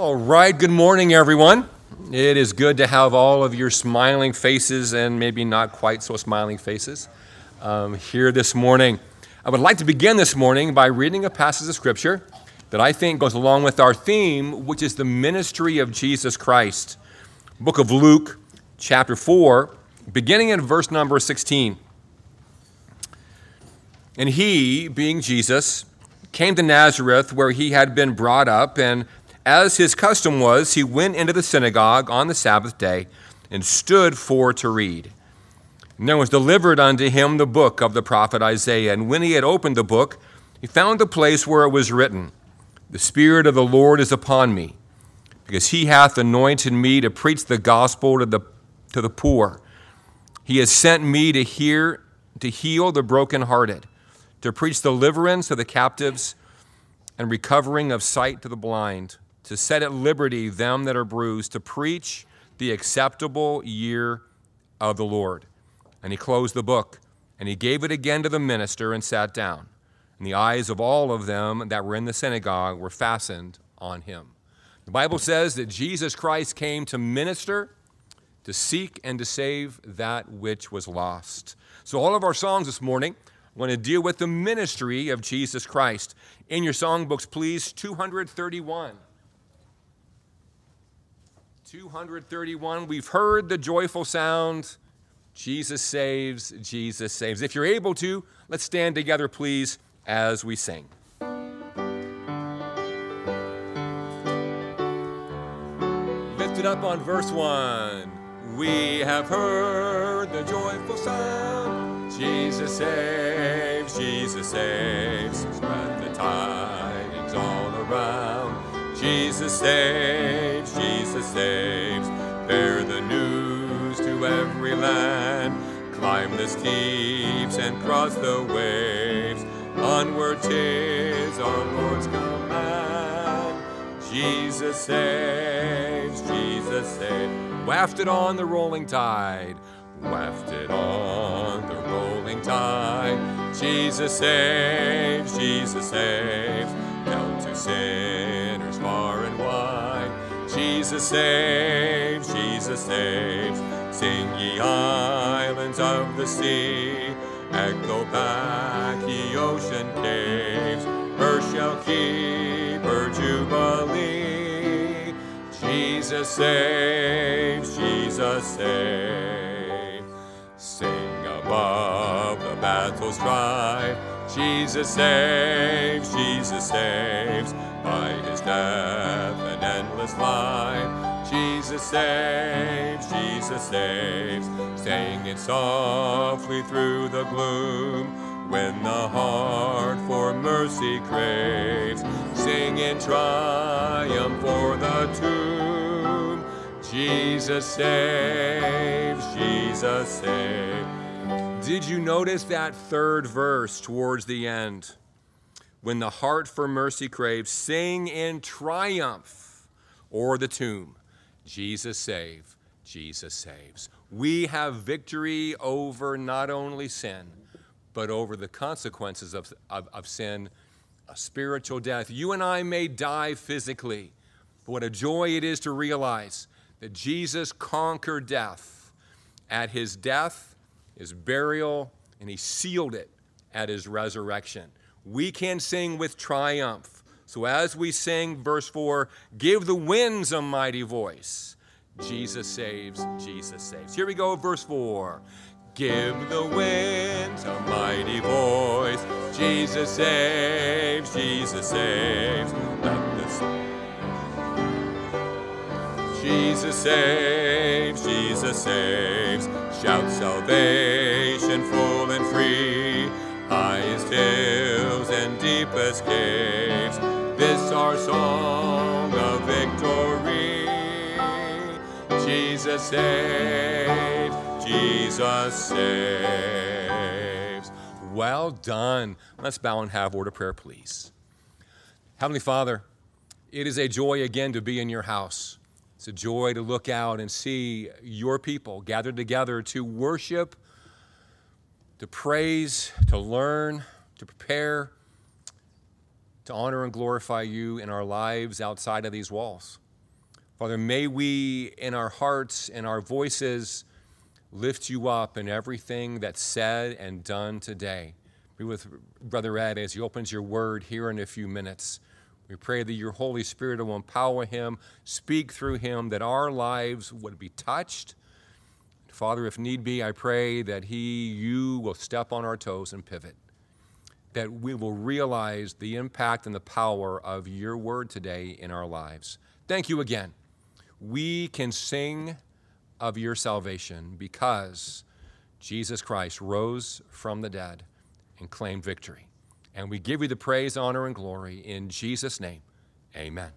All right, good morning, everyone. It is good to have all of your smiling faces and maybe not quite so smiling faces here this morning. I would like to begin this morning by reading a passage of Scripture that I think goes along with our theme, which is the ministry of Jesus Christ. Book of Luke, chapter 4, beginning in verse number 16. And he, being Jesus, came to Nazareth where he had been brought up, and as his custom was, he went into the synagogue on the Sabbath day and stood for to read. And there was delivered unto him the book of the prophet Isaiah. And when he had opened the book, he found the place where it was written, The Spirit of the Lord is upon me, because he hath anointed me to preach the gospel to the poor. He has sent me to heal the brokenhearted, to preach deliverance to the captives and recovering of sight to the blind, to set at liberty them that are bruised, to preach the acceptable year of the Lord. And he closed the book, and he gave it again to the minister and sat down. And the eyes of all of them that were in the synagogue were fastened on him. The Bible says that Jesus Christ came to minister, to seek, and to save that which was lost. So all of our songs this morning want to deal with the ministry of Jesus Christ. In your songbooks, please, 231. 231, we've heard the joyful sound, Jesus saves, Jesus saves. If you're able to, let's stand together, please, as we sing. Lift it up on verse 1. We have heard the joyful sound, Jesus saves, Jesus saves. Spread the tidings all around. Jesus saves, Jesus saves. Bear the news to every land. Climb the steeps and cross the waves. Onward 'tis our Lord's command. Jesus saves, Jesus saves. Wafted on the rolling tide. Wafted on the rolling tide. Jesus saves, Jesus saves. Help to sinners far and wide. Jesus saves, Jesus saves. Sing ye islands of the sea. Echo back ye ocean caves. Earth shall keep her jubilee. Jesus saves, Jesus saves. Sing above the battle strife. Jesus saves, Jesus saves. By his death and endless life. Jesus saves, Jesus saves. Saying it softly through the gloom. When the heart for mercy craves. Sing in triumph for the tomb. Jesus saves, Jesus saves. Did you notice that third verse towards the end? When the heart for mercy craves, sing in triumph o'er the tomb. Jesus save, Jesus saves. We have victory over not only sin, but over the consequences of sin, a spiritual death. You and I may die physically, but what a joy it is to realize that Jesus conquered death at his death, his burial, and he sealed it at his resurrection. We can sing with triumph. So as we sing verse 4, give the winds a mighty voice. Jesus saves, Jesus saves. Here we go, verse 4. Give the winds a mighty voice. Jesus saves, Jesus saves. Jesus saves, Jesus saves. Shout salvation full and free. Highest hills and deepest caves. This our song of victory. Jesus saves, Jesus saves. Well done. Let's bow and have word of prayer, please. Heavenly Father, it is a joy again to be in your house. It's a joy to look out and see your people gathered together to worship, to praise, to learn, to prepare, to honor and glorify you in our lives outside of these walls. Father, may we in our hearts and our voices lift you up in everything that's said and done today. Be with Brother Ed as he opens your word here in a few minutes. We pray that your Holy Spirit will empower him, speak through him, that our lives would be touched. Father, if need be, I pray that you will step on our toes and pivot, that we will realize the impact and the power of your word today in our lives. Thank you again. We can sing of your salvation because Jesus Christ rose from the dead and claimed victory. And we give you the praise, honor, and glory in Jesus' name. Amen.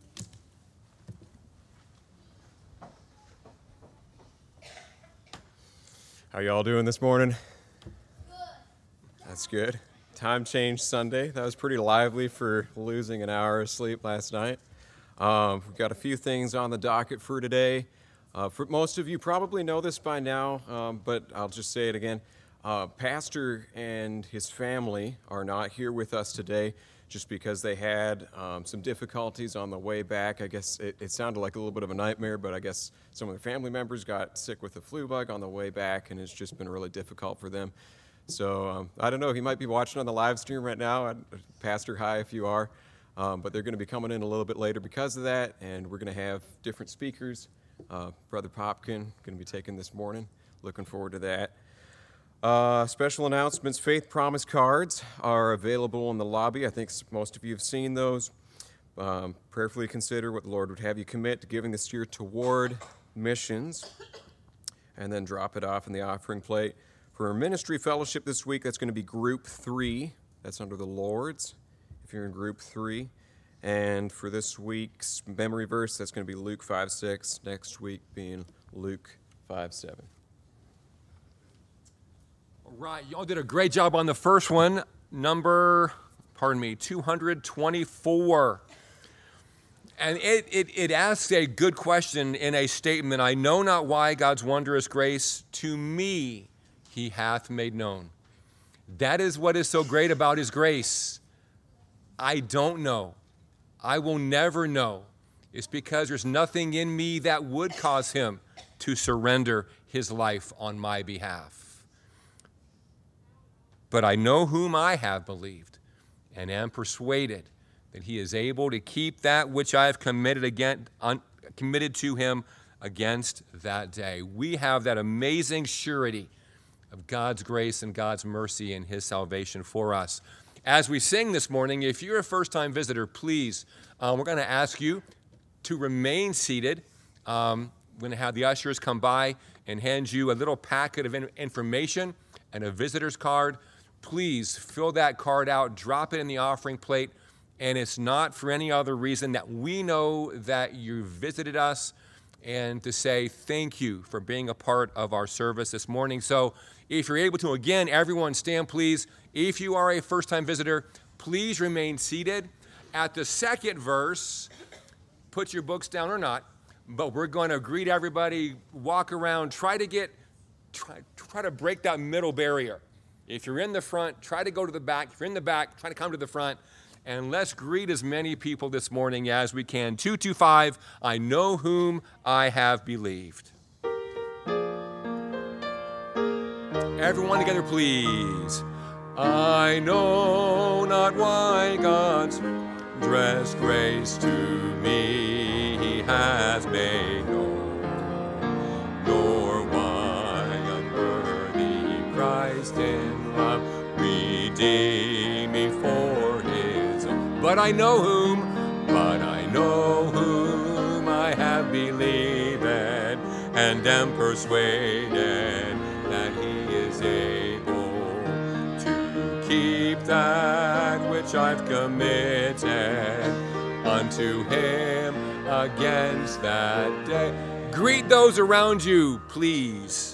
How y'all doing this morning? Good. That's good. Time change Sunday. That was pretty lively for losing an hour of sleep last night. We've got a few things on the docket for today. For most of you probably know this by now, but I'll just say it again. Pastor and his family are not here with us today just because they had some difficulties on the way back. I guess it sounded like a little bit of a nightmare, but I guess some of their family members got sick with the flu bug on the way back, and it's just been really difficult for them. So I don't know, he might be watching on the live stream right now. Pastor, hi if you are. But they're going to be coming in a little bit later because of that, and we're going to have different speakers. Brother Popkin going to be taking this morning. Looking forward to that. Special announcements, Faith Promise cards are available in the lobby. I think most of you have seen those. Prayerfully consider what the Lord would have you commit to giving this year toward missions, and then drop it off in the offering plate. For our ministry fellowship this week, that's going to be Group 3. That's under the Lord's, if you're in Group 3. And for this week's memory verse, that's going to be Luke 5:6. Next week being Luke 5:7. All right, y'all did a great job on the first one. Number, 224. And it asks a good question in a statement. I know not why God's wondrous grace to me he hath made known. That is what is so great about his grace. I don't know. I will never know. It's because there's nothing in me that would cause him to surrender his life on my behalf. But I know whom I have believed and am persuaded that he is able to keep that which I have committed to him against that day. We have that amazing surety of God's grace and God's mercy and his salvation for us. As we sing this morning, if you're a first-time visitor, please, we're going to ask you to remain seated. We're going to have the ushers come by and hand you a little packet of information and a visitor's card. Please fill that card out, drop it in the offering plate, and it's not for any other reason that we know that you visited us and to say thank you for being a part of our service this morning. So if you're able to, again, everyone stand, please. If you are a first-time visitor, please remain seated. At the second verse, put your books down or not, but we're going to greet everybody, walk around, try to break that middle barrier. If you're in the front, try to go to the back. If you're in the back, try to come to the front. And let's greet as many people this morning as we can. 225, I know whom I have believed. Everyone together, please. I know not why God's dressed grace to me he has made known, nor why unworthy Christ in love redeemed me for his own. But I know whom I have believed and am persuaded that he is able to keep that which I've committed unto him against that day. Greet those around you, please.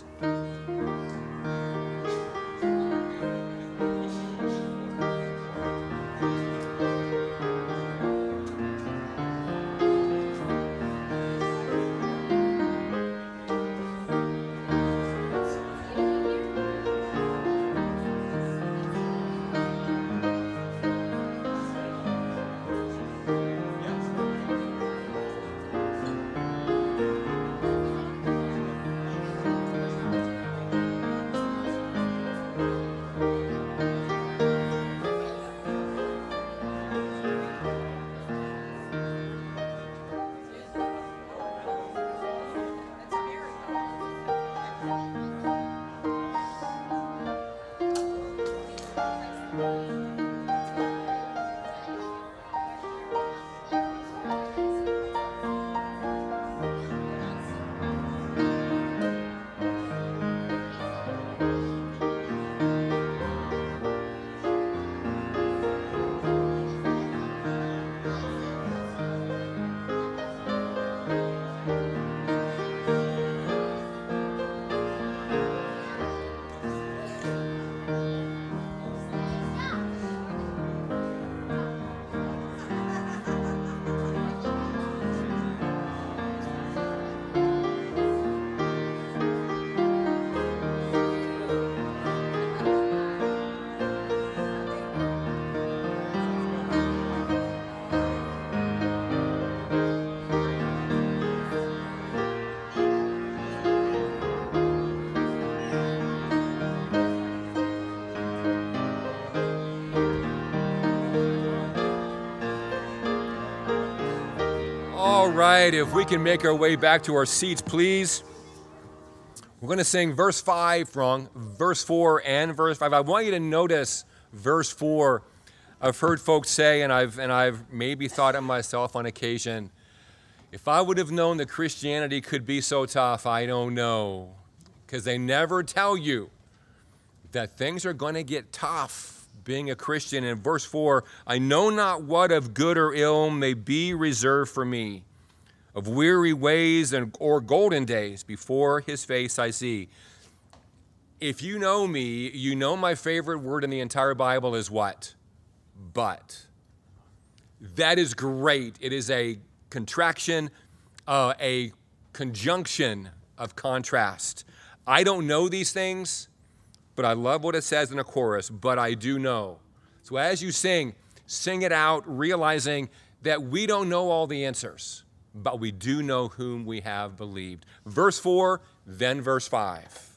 All right, if we can make our way back to our seats, please. We're going to sing verse 5 wrong, verse 4 and verse 5. I want you to notice verse 4. I've heard folks say, and I've maybe thought it myself on occasion, if I would have known that Christianity could be so tough, I don't know. Because they never tell you that things are going to get tough being a Christian. In verse 4, I know not what of good or ill may be reserved for me. Of weary ways or golden days before his face I see. If you know me, you know my favorite word in the entire Bible is what? But. That is great. It is a contraction, a conjunction of contrast. I don't know these things, but I love what it says in a chorus, but I do know. So as you sing it out, realizing that we don't know all the answers, but we do know whom we have believed. Verse 4, then verse 5.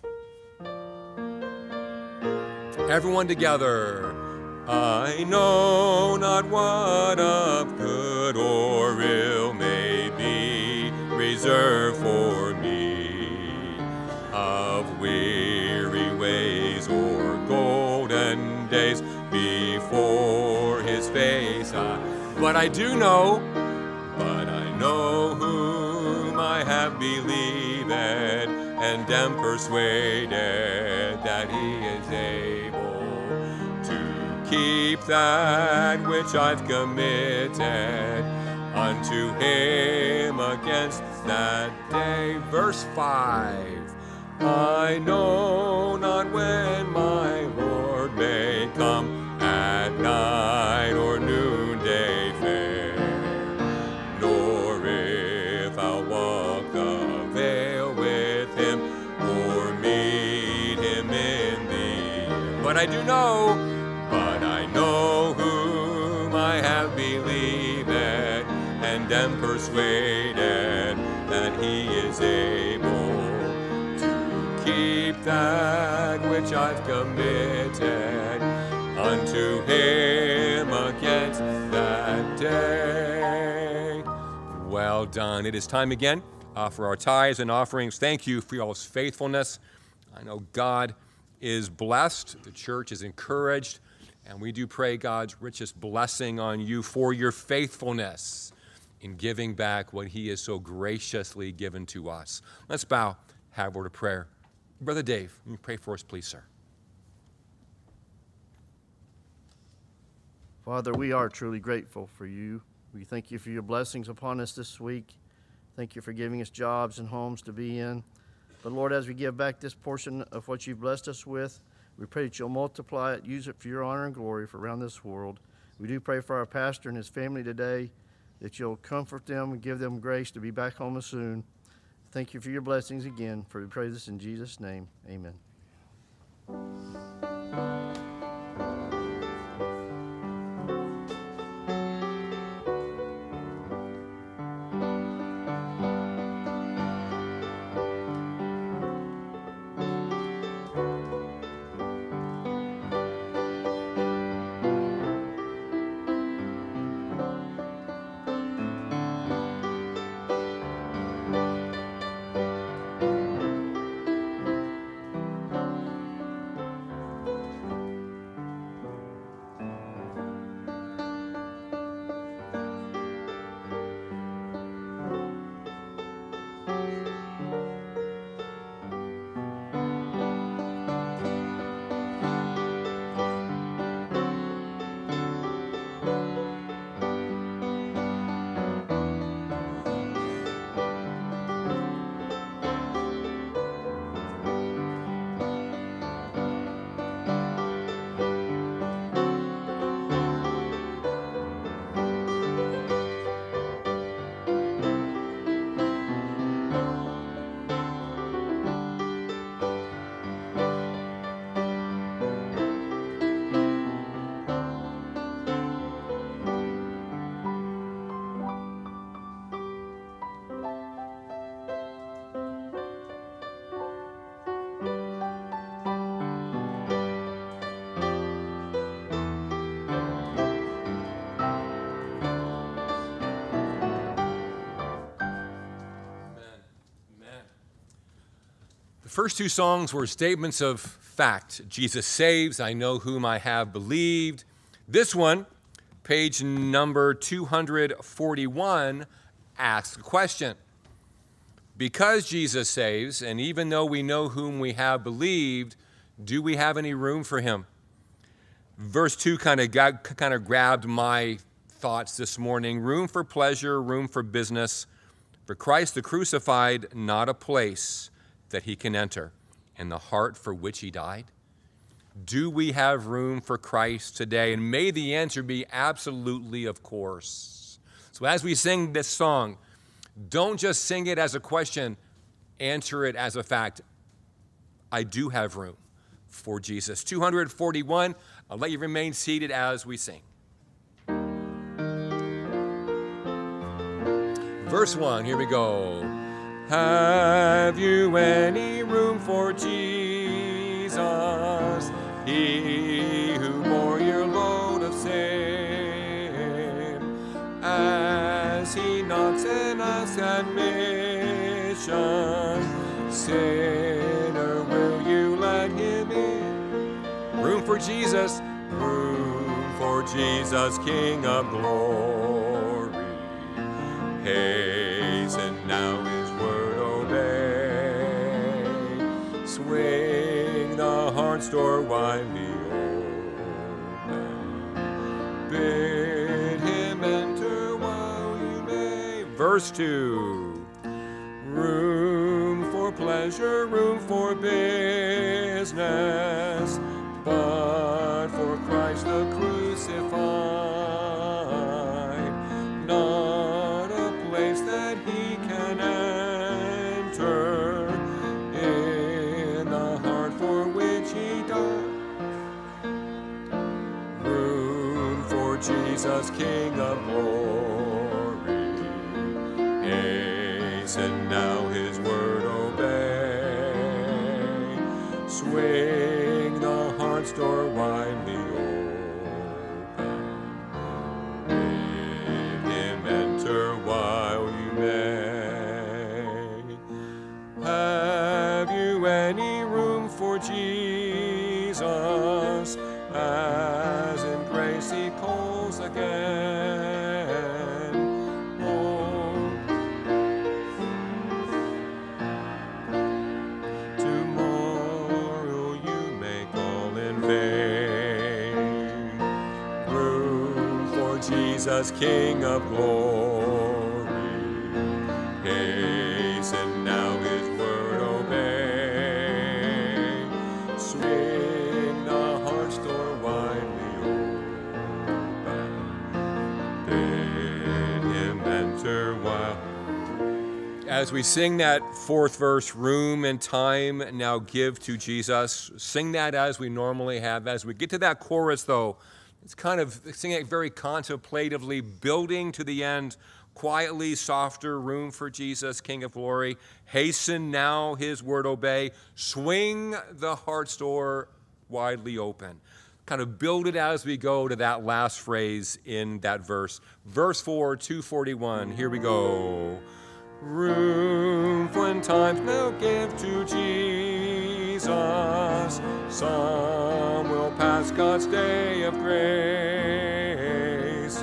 Everyone together. I know not what of good or ill may be reserved for me, of weary ways or golden days before his face. But I know whom I have believed and am persuaded that he is able to keep that which I've committed unto him against that day. Verse 5, I know not when my Lord may come at night or noonday fair, nor if I'll walk the vale with him or meet him in the air. But I know whom I have believed and am persuaded that he is able to keep that which I've committed unto him against that day. Well done. It is time again for our tithes and offerings. Thank you for y'all's faithfulness. I know God is blessed, the church is encouraged, and we do pray God's richest blessing on you for your faithfulness in giving back what he has so graciously given to us. Let's bow, have a word of prayer. Brother Dave, will you pray for us, please, sir? Father, we are truly grateful for you. We thank you for your blessings upon us this week. Thank you for giving us jobs and homes to be in. But Lord, as we give back this portion of what you've blessed us with, we pray that you'll multiply it, use it for your honor and glory for around this world. We do pray for our pastor and his family today, that you'll comfort them and give them grace to be back home soon. Thank you for your blessings again. For we pray this in Jesus' name. Amen. first two songs were statements of fact. Jesus saves, I know whom I have believed. This one, page number 241, asks a question. Because Jesus saves, and even though we know whom we have believed, do we have any room for him? Verse 2 kind of grabbed my thoughts this morning. Room for pleasure, room for business. For Christ the crucified, not a place that he can enter, and the heart for which he died. Do we have room for Christ today? And may the answer be absolutely, of course. So as we sing this song, don't just sing it as a question, answer it as a fact. I do have room for Jesus. 241, I'll let you remain seated as we sing. Verse 1, here we go. Have you any room for Jesus? He who bore your load of sin. As he knocks and asks admission, sinner, will you let him in? Room for Jesus, King of glory. Hasten now his word obey. Swing the heart's door widely open. Bid him enter while you may. Verse 2. Room for pleasure, room for business, but for Christ the crucified, not a place that he can enter, in the heart for which he died. Room for Jesus, King of glory. Hasten now his word obey. Swing the heart's door widely open. Bid him enter while you may. Have you any room for Jesus, as in grace he calls again? Oh, tomorrow you may call in vain. Room for Jesus, King of glory. Hasten now his word obey. Swing the heart's door widely open. Bid him enter while. As we sing that fourth verse, room and time now give to Jesus, sing that as we normally have. As we get to that chorus, though, it's kind of singing it very contemplatively, building to the end, quietly, softer, room for Jesus, King of glory. Hasten now his word obey. Swing the heart's door widely open. Kind of build it as we go to that last phrase in that verse. Verse 4, 241, here we go. Room for in times now give to Jesus. Some will pass God's day of grace.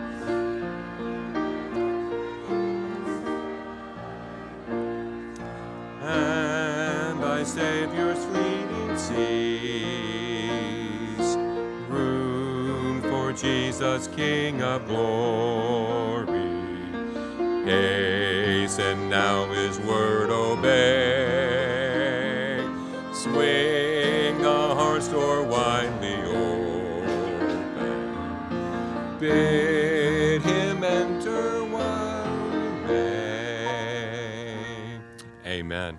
And thy Savior's fleeting seas. Room for Jesus, King of glory. Hasten now his word obey. Swing the heart's door widely open. Bid him enter while you may. Amen.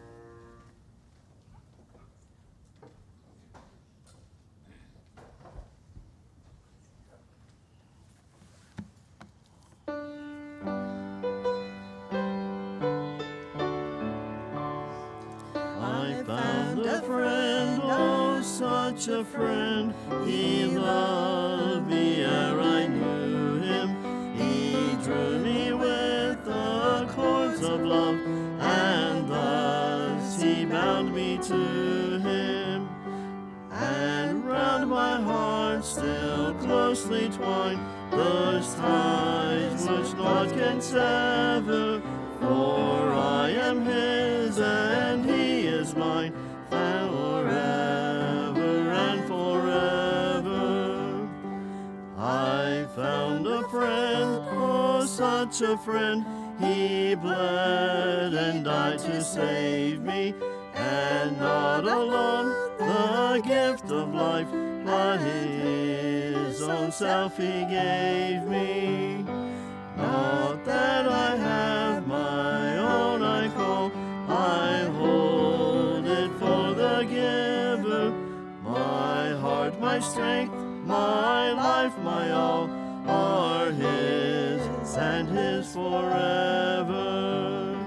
Such a friend, he loved me ere I knew him. He drew me with the cords of love, and thus he bound to him, and round my heart still closely twine those ties which naught can sever. For I am his and he is mine, forever and forever. I found a friend, oh such a friend, he bled and died to save me, and not alone the gift of life, but his own self he gave me. Not that I have my own, I call, I hold it for the giver. My heart, my strength, my life, my all are his, and his forever.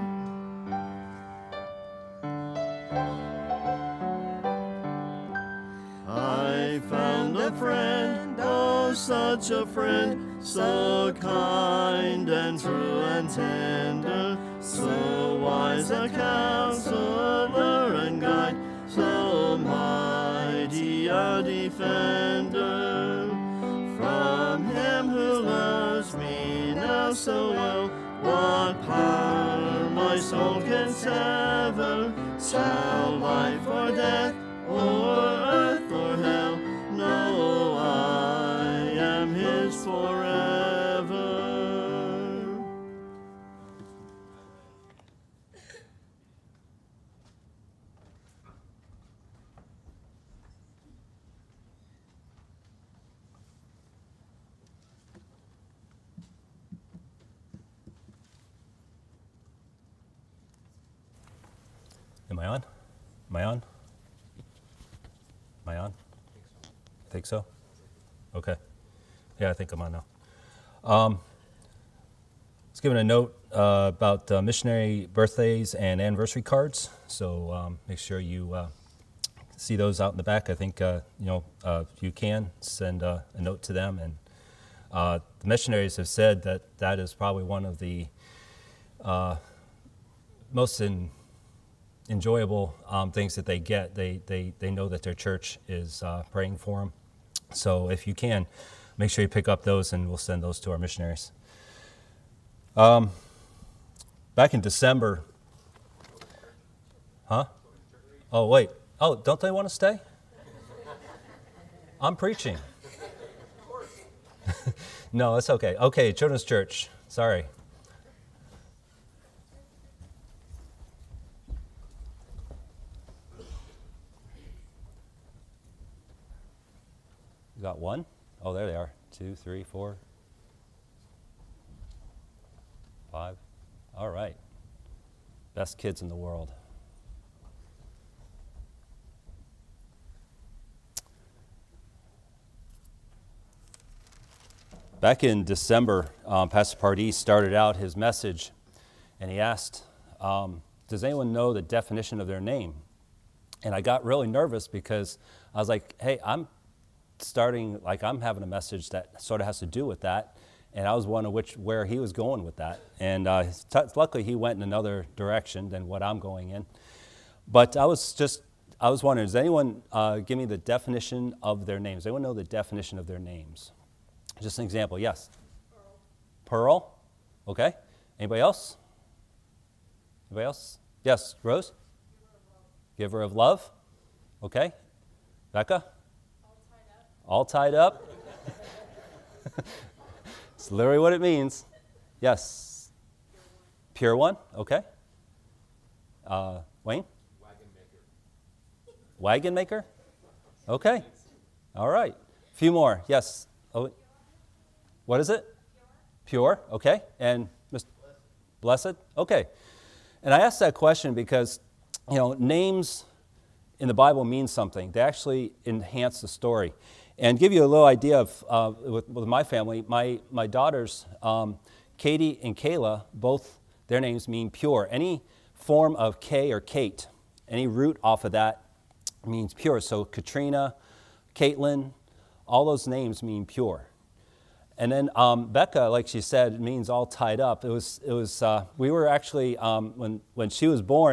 I found a friend, oh such a friend, so kind and true and tender, so wise a counselor and guide, so mighty a defender. From him who loves me now so well, what power my soul can sever? Shall life or death, or earth or hell, no, I am his forever. Am I on? Am I on? Am I on? Think so? Okay. Yeah, I think I'm on now. Let's give a note about missionary birthdays and anniversary cards. So make sure you see those out in the back. I think if you can send a note to them. And the missionaries have said that that is probably one of the most enjoyable things that they get. They know that their church is praying for them. So if you can, make sure you pick up those and we'll send those to our missionaries. Back in December, huh? Oh, wait. Oh, don't they want to stay? I'm preaching. No, it's okay. Okay, Children's Church. Sorry. You got one? Oh, there they are. 2, 3, 4, 5. All right. Best kids in the world. Back in December, Pastor Pardee started out his message, and he asked, does anyone know the definition of their name? And I got really nervous because I was like, hey, I'm having a message that sort of has to do with that, and I was wondering where he was going with that. And luckily he went in another direction than what I'm going in. But I was wondering, does anyone give me the definition of their names? Does anyone know the definition of their names? Just an example, yes. Pearl. Okay. Anybody else? Anybody else? Yes, Rose? Giver of love. Okay. Becca? All tied up. It's literally what it means. Yes. Pure one. Okay. Wayne? Wagon maker. Wagon maker? Okay. All right. A few more. Yes. Oh, what is it? Pure. Okay. And Mr. Blessed? Okay. And I asked that question because, names in the Bible mean something. They actually enhance the story. And give you a little idea of, with my family, my daughters, Katie and Kayla, both their names mean pure. Any form of K or Kate, any root off of that means pure. So Katrina, Caitlin, all those names mean pure. And then Becca, like she said, means all tied up. It was we were actually, when she was born,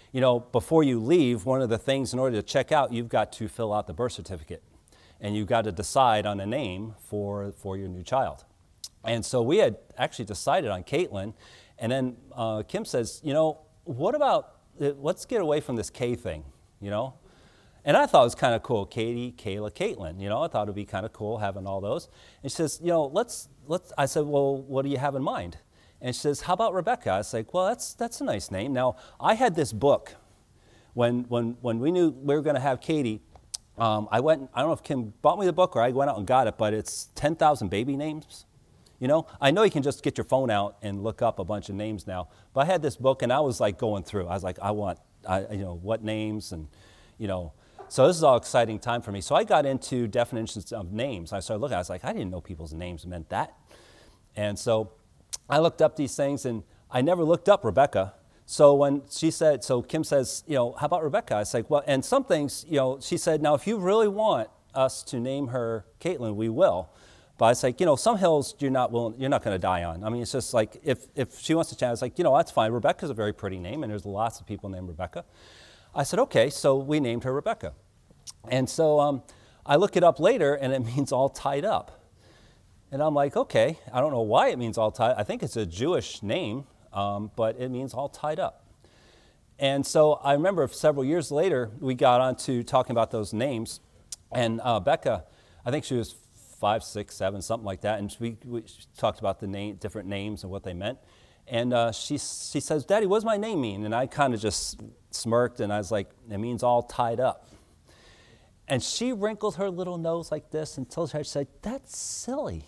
before you leave, one of the things in order to check out, you've got to fill out the birth certificate. And you've got to decide on a name for your new child. And so we had actually decided on Caitlin. And then Kim says, what about, let's get away from this K thing, And I thought it was kind of cool, Katie, Kayla, Caitlin. I thought it would be kind of cool having all those. And she says, let's. I said, well, what do you have in mind? And she says, how about Rebecca? I was like, well, that's a nice name. Now, I had this book when we knew we were going to have Katie. I don't know if Kim bought me the book or I went out and got it, but it's 10,000 baby names. I know you can just get your phone out and look up a bunch of names now, but I had this book and I was like going through. I was like, I want, what names and, So this is all exciting time for me. So I got into definitions of names. I started looking. I was like, I didn't know people's names meant that. And so I looked up these things, and I never looked up Rebecca. So when Kim says, how about Rebecca? I was like, well, and some things, she said, now if you really want us to name her Caitlin, we will. But I was like, some hills you're not going to die on. I mean, it's just like, if she wants to chat, I was like, that's fine. Rebecca's a very pretty name, and there's lots of people named Rebecca. I said, okay, so we named her Rebecca. And so I look it up later, and it means all tied up. And I'm like, okay, I don't know why it means all tied. I think it's a Jewish name, but it means all tied up. And so I remember several years later, we got on to talking about those names. And Becca, I think she was 5, 6, 7, something like that. And we talked about the different names and what they meant. And she says, Daddy, what does my name mean? And I kind of just smirked, and I was like, it means all tied up. And she wrinkled her little nose like this and told her, she said, that's silly.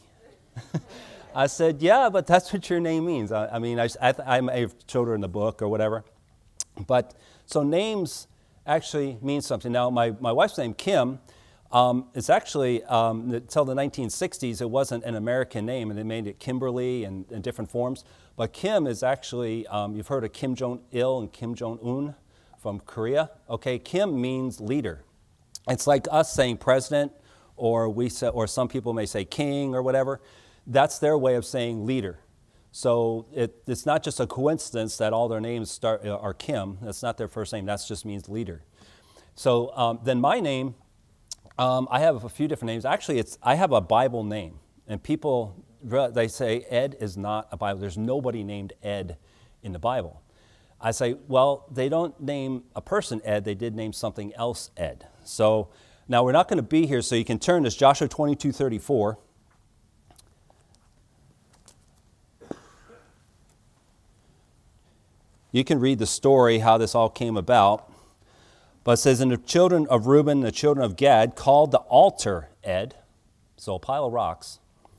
I said, yeah, but that's what your name means. I may have showed her in the book or whatever. But so names actually mean something. Now, my wife's name, Kim, is actually, until the 1960s, it wasn't an American name, and they made it Kimberly and in different forms. But Kim is actually, you've heard of Kim Jong-il and Kim Jong-un from Korea. Okay, Kim means leader. It's like us saying president, or some people may say king or whatever. That's their way of saying leader. So it's not just a coincidence that all their names are Kim. That's not their first name. That just means leader. So then my name, I have a few different names. Actually, I have a Bible name. And people, they say Ed is not a Bible. There's nobody named Ed in the Bible. I say, well, they don't name a person Ed. They did name something else Ed. So now we're not going to be here, so you can turn to Joshua 22:34. You can read the story, how this all came about. But it says, and the children of Reuben and the children of Gad called the altar Ed, so a pile of rocks.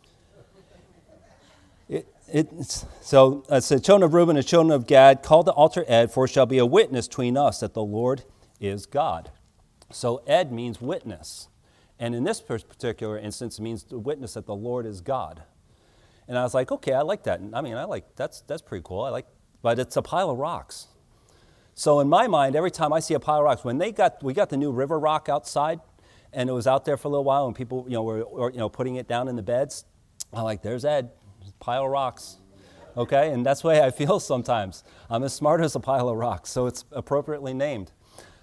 So it said, children of Reuben and children of Gad called the altar Ed, for it shall be a witness between us that the Lord is God. So Ed means witness. And in this particular instance, it means the witness that the Lord is God. And I was like, okay, I like that. That's pretty cool. But it's a pile of rocks. So in my mind, every time I see a pile of rocks, when we got the new river rock outside, and it was out there for a little while, and people were putting it down in the beds, I'm like, there's Ed, pile of rocks. Okay, and that's the way I feel sometimes. I'm as smart as a pile of rocks, so it's appropriately named.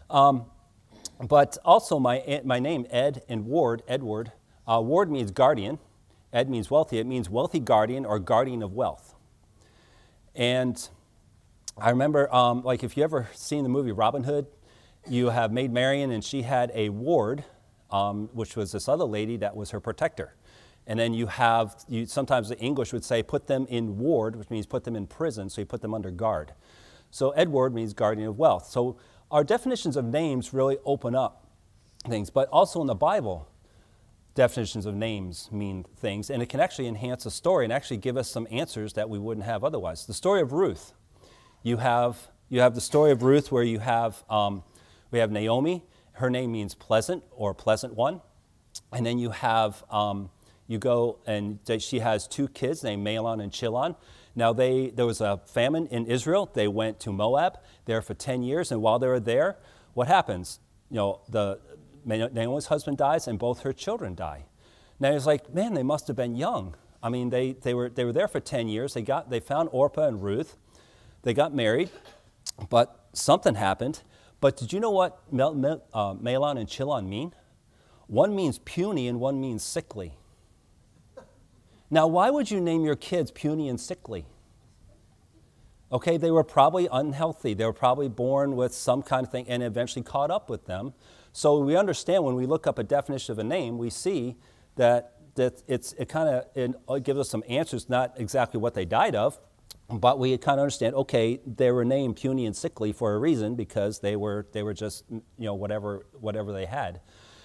But also my name, Ed, and Edward. Ward means guardian. Ed means wealthy. It means wealthy guardian or guardian of wealth. And I remember, if you ever seen the movie Robin Hood, you have Maid Marian, and she had a ward, which was this other lady that was her protector. And then sometimes the English would say put them in ward, which means put them in prison, so you put them under guard. So Edward means guardian of wealth. So our definitions of names really open up things, but also in the Bible, definitions of names mean things, and it can actually enhance a story and actually give us some answers that we wouldn't have otherwise. The story of Ruth. You have the story of Ruth where we have Naomi. Her name means pleasant or pleasant one. And then you have, she has 2 kids named Mahlon and Chilion. Now there was a famine in Israel. They went to Moab there for 10 years. And while they were there, what happens? Naomi's husband dies and both her children die. Now it's like, man, they must have been young. I mean, they were there for 10 years. They found Orpah and Ruth. They got married, but something happened. But did you know what Mahlon and Chilion mean? One means puny and one means sickly. Now, why would you name your kids puny and sickly? Okay, they were probably unhealthy. They were probably born with some kind of thing and eventually caught up with them. So we understand when we look up a definition of a name, we see that it gives us some answers, not exactly what they died of, but we kind of understand, okay, they were named puny and sickly for a reason because they were just, whatever they had.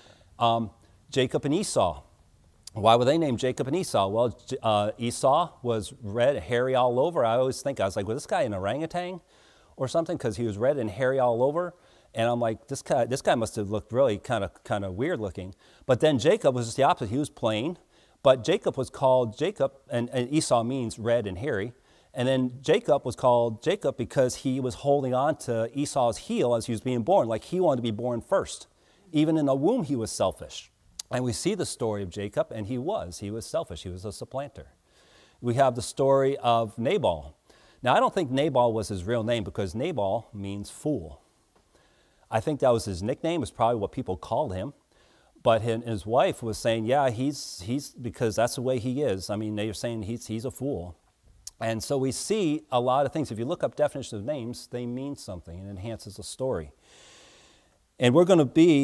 Jacob and Esau. Why were they named Jacob and Esau? Well, Esau was red, hairy all over. I was like, was this guy an orangutan or something? Because he was red and hairy all over. And I'm like, this guy must have looked really kind of weird looking. But then Jacob was just the opposite. He was plain. But Jacob was called Jacob, and Esau means red and hairy. And then Jacob was called Jacob because he was holding on to Esau's heel as he was being born, like he wanted to be born first. Even in the womb, he was selfish. And we see the story of Jacob, and he was selfish. He was a supplanter. We have the story of Nabal. Now, I don't think Nabal was his real name because Nabal means fool. I think that was his nickname. It's probably what people called him. But his wife was saying, yeah, he's because that's the way he is. I mean, they're saying he's a fool. And so we see a lot of things. If you look up definitions of names, they mean something and enhances a story. And we're going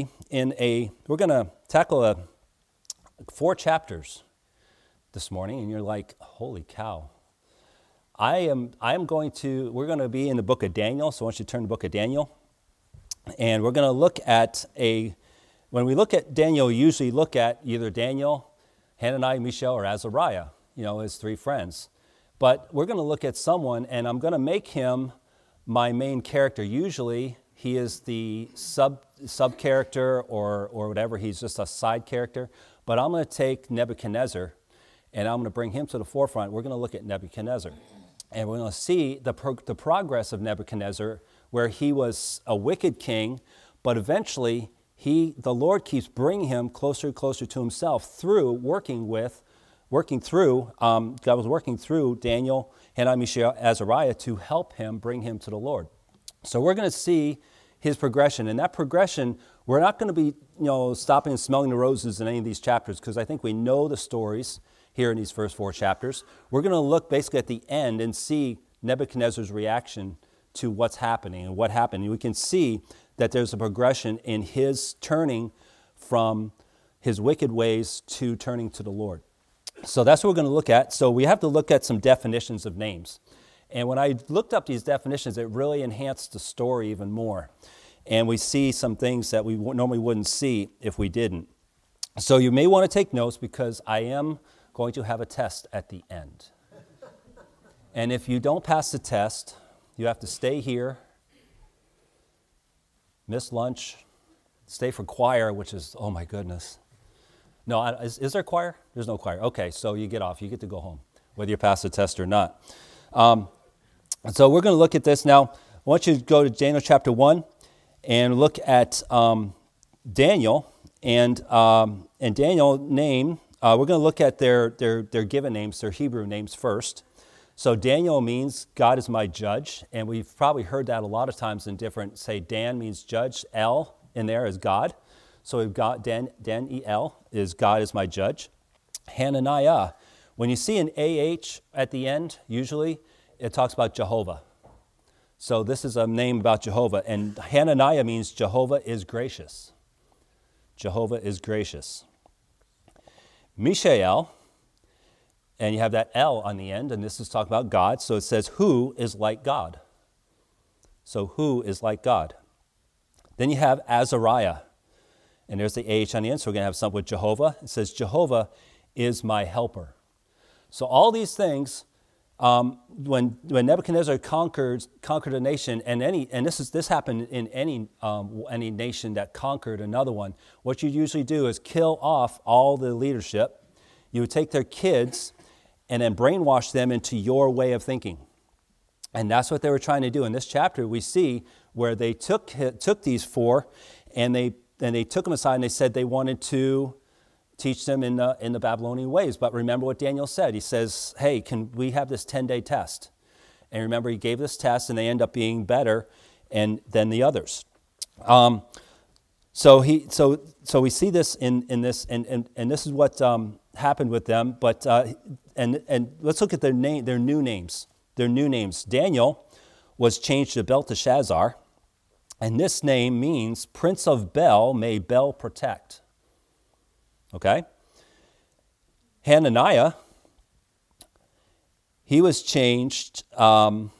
to tackle 4 chapters this morning, and you're like, holy cow. We're going to be in the book of Daniel, so I want you to turn to the book of Daniel. And we're going to look at when we look at Daniel, we usually look at either Daniel, Hananiah, Mishael, or Azariah, his 3 friends. But we're going to look at someone, and I'm going to make him my main character. Usually, he is the sub character or whatever. He's just a side character. But I'm going to take Nebuchadnezzar, and I'm going to bring him to the forefront. We're going to look at Nebuchadnezzar. And we're going to see the progress of Nebuchadnezzar, where he was a wicked king, but eventually the Lord keeps bringing him closer and closer to himself through God was working through Daniel, Hananiah, Mishael, Azariah to help him bring him to the Lord. So we're going to see his progression. And that progression, we're not going to be, stopping and smelling the roses in any of these chapters because I think we know the stories here in these first 4 chapters. We're going to look basically at the end and see Nebuchadnezzar's reaction to what's happening and what happened. And we can see that there's a progression in his turning from his wicked ways to turning to the Lord. So that's what we're going to look at. So we have to look at some definitions of names. And when I looked up these definitions, it really enhanced the story even more. And we see some things that we normally wouldn't see if we didn't. So you may want to take notes because I am going to have a test at the end. And if you don't pass the test, you have to stay here, miss lunch, stay for choir, which is, oh my goodness. No, is there choir? There's no choir. Okay, so you get off. You get to go home, whether you pass the test or not. So we're going to look at this now. I want you to go to Daniel chapter 1 and look at Daniel and Daniel name. We're going to look at their given names, their Hebrew names first. So Daniel means God is my judge, and we've probably heard that a lot of times in different, say Dan means judge, El in there is God. So we've got Dan-E-L is God is my judge. Hananiah, when you see an A-H at the end, usually it talks about Jehovah. So this is a name about Jehovah. And Hananiah means Jehovah is gracious. Jehovah is gracious. Mishael, and you have that L on the end, and this is talking about God. So it says, who is like God? So who is like God? Then you have Azariah. And there's the H on the end, so we're going to have something with Jehovah. It says, Jehovah is my helper. So all these things, when Nebuchadnezzar conquered a nation, and this happened in any nation that conquered another one, what you usually do is kill off all the leadership. You would take their kids and then brainwash them into your way of thinking. And that's what they were trying to do. In this chapter, we see where they took these 4 and they took them aside and they said they wanted to teach them in the Babylonian ways. But remember what Daniel said. He says, hey, can we have this 10-day test? And remember, he gave this test, and they end up being better than the others. So we see this in this, and this is what happened with them. But and let's look at their new names. Their new names. Daniel was changed to Belteshazzar, and this name means Prince of Bel, may Bel protect. Okay. Hananiah, he was changed to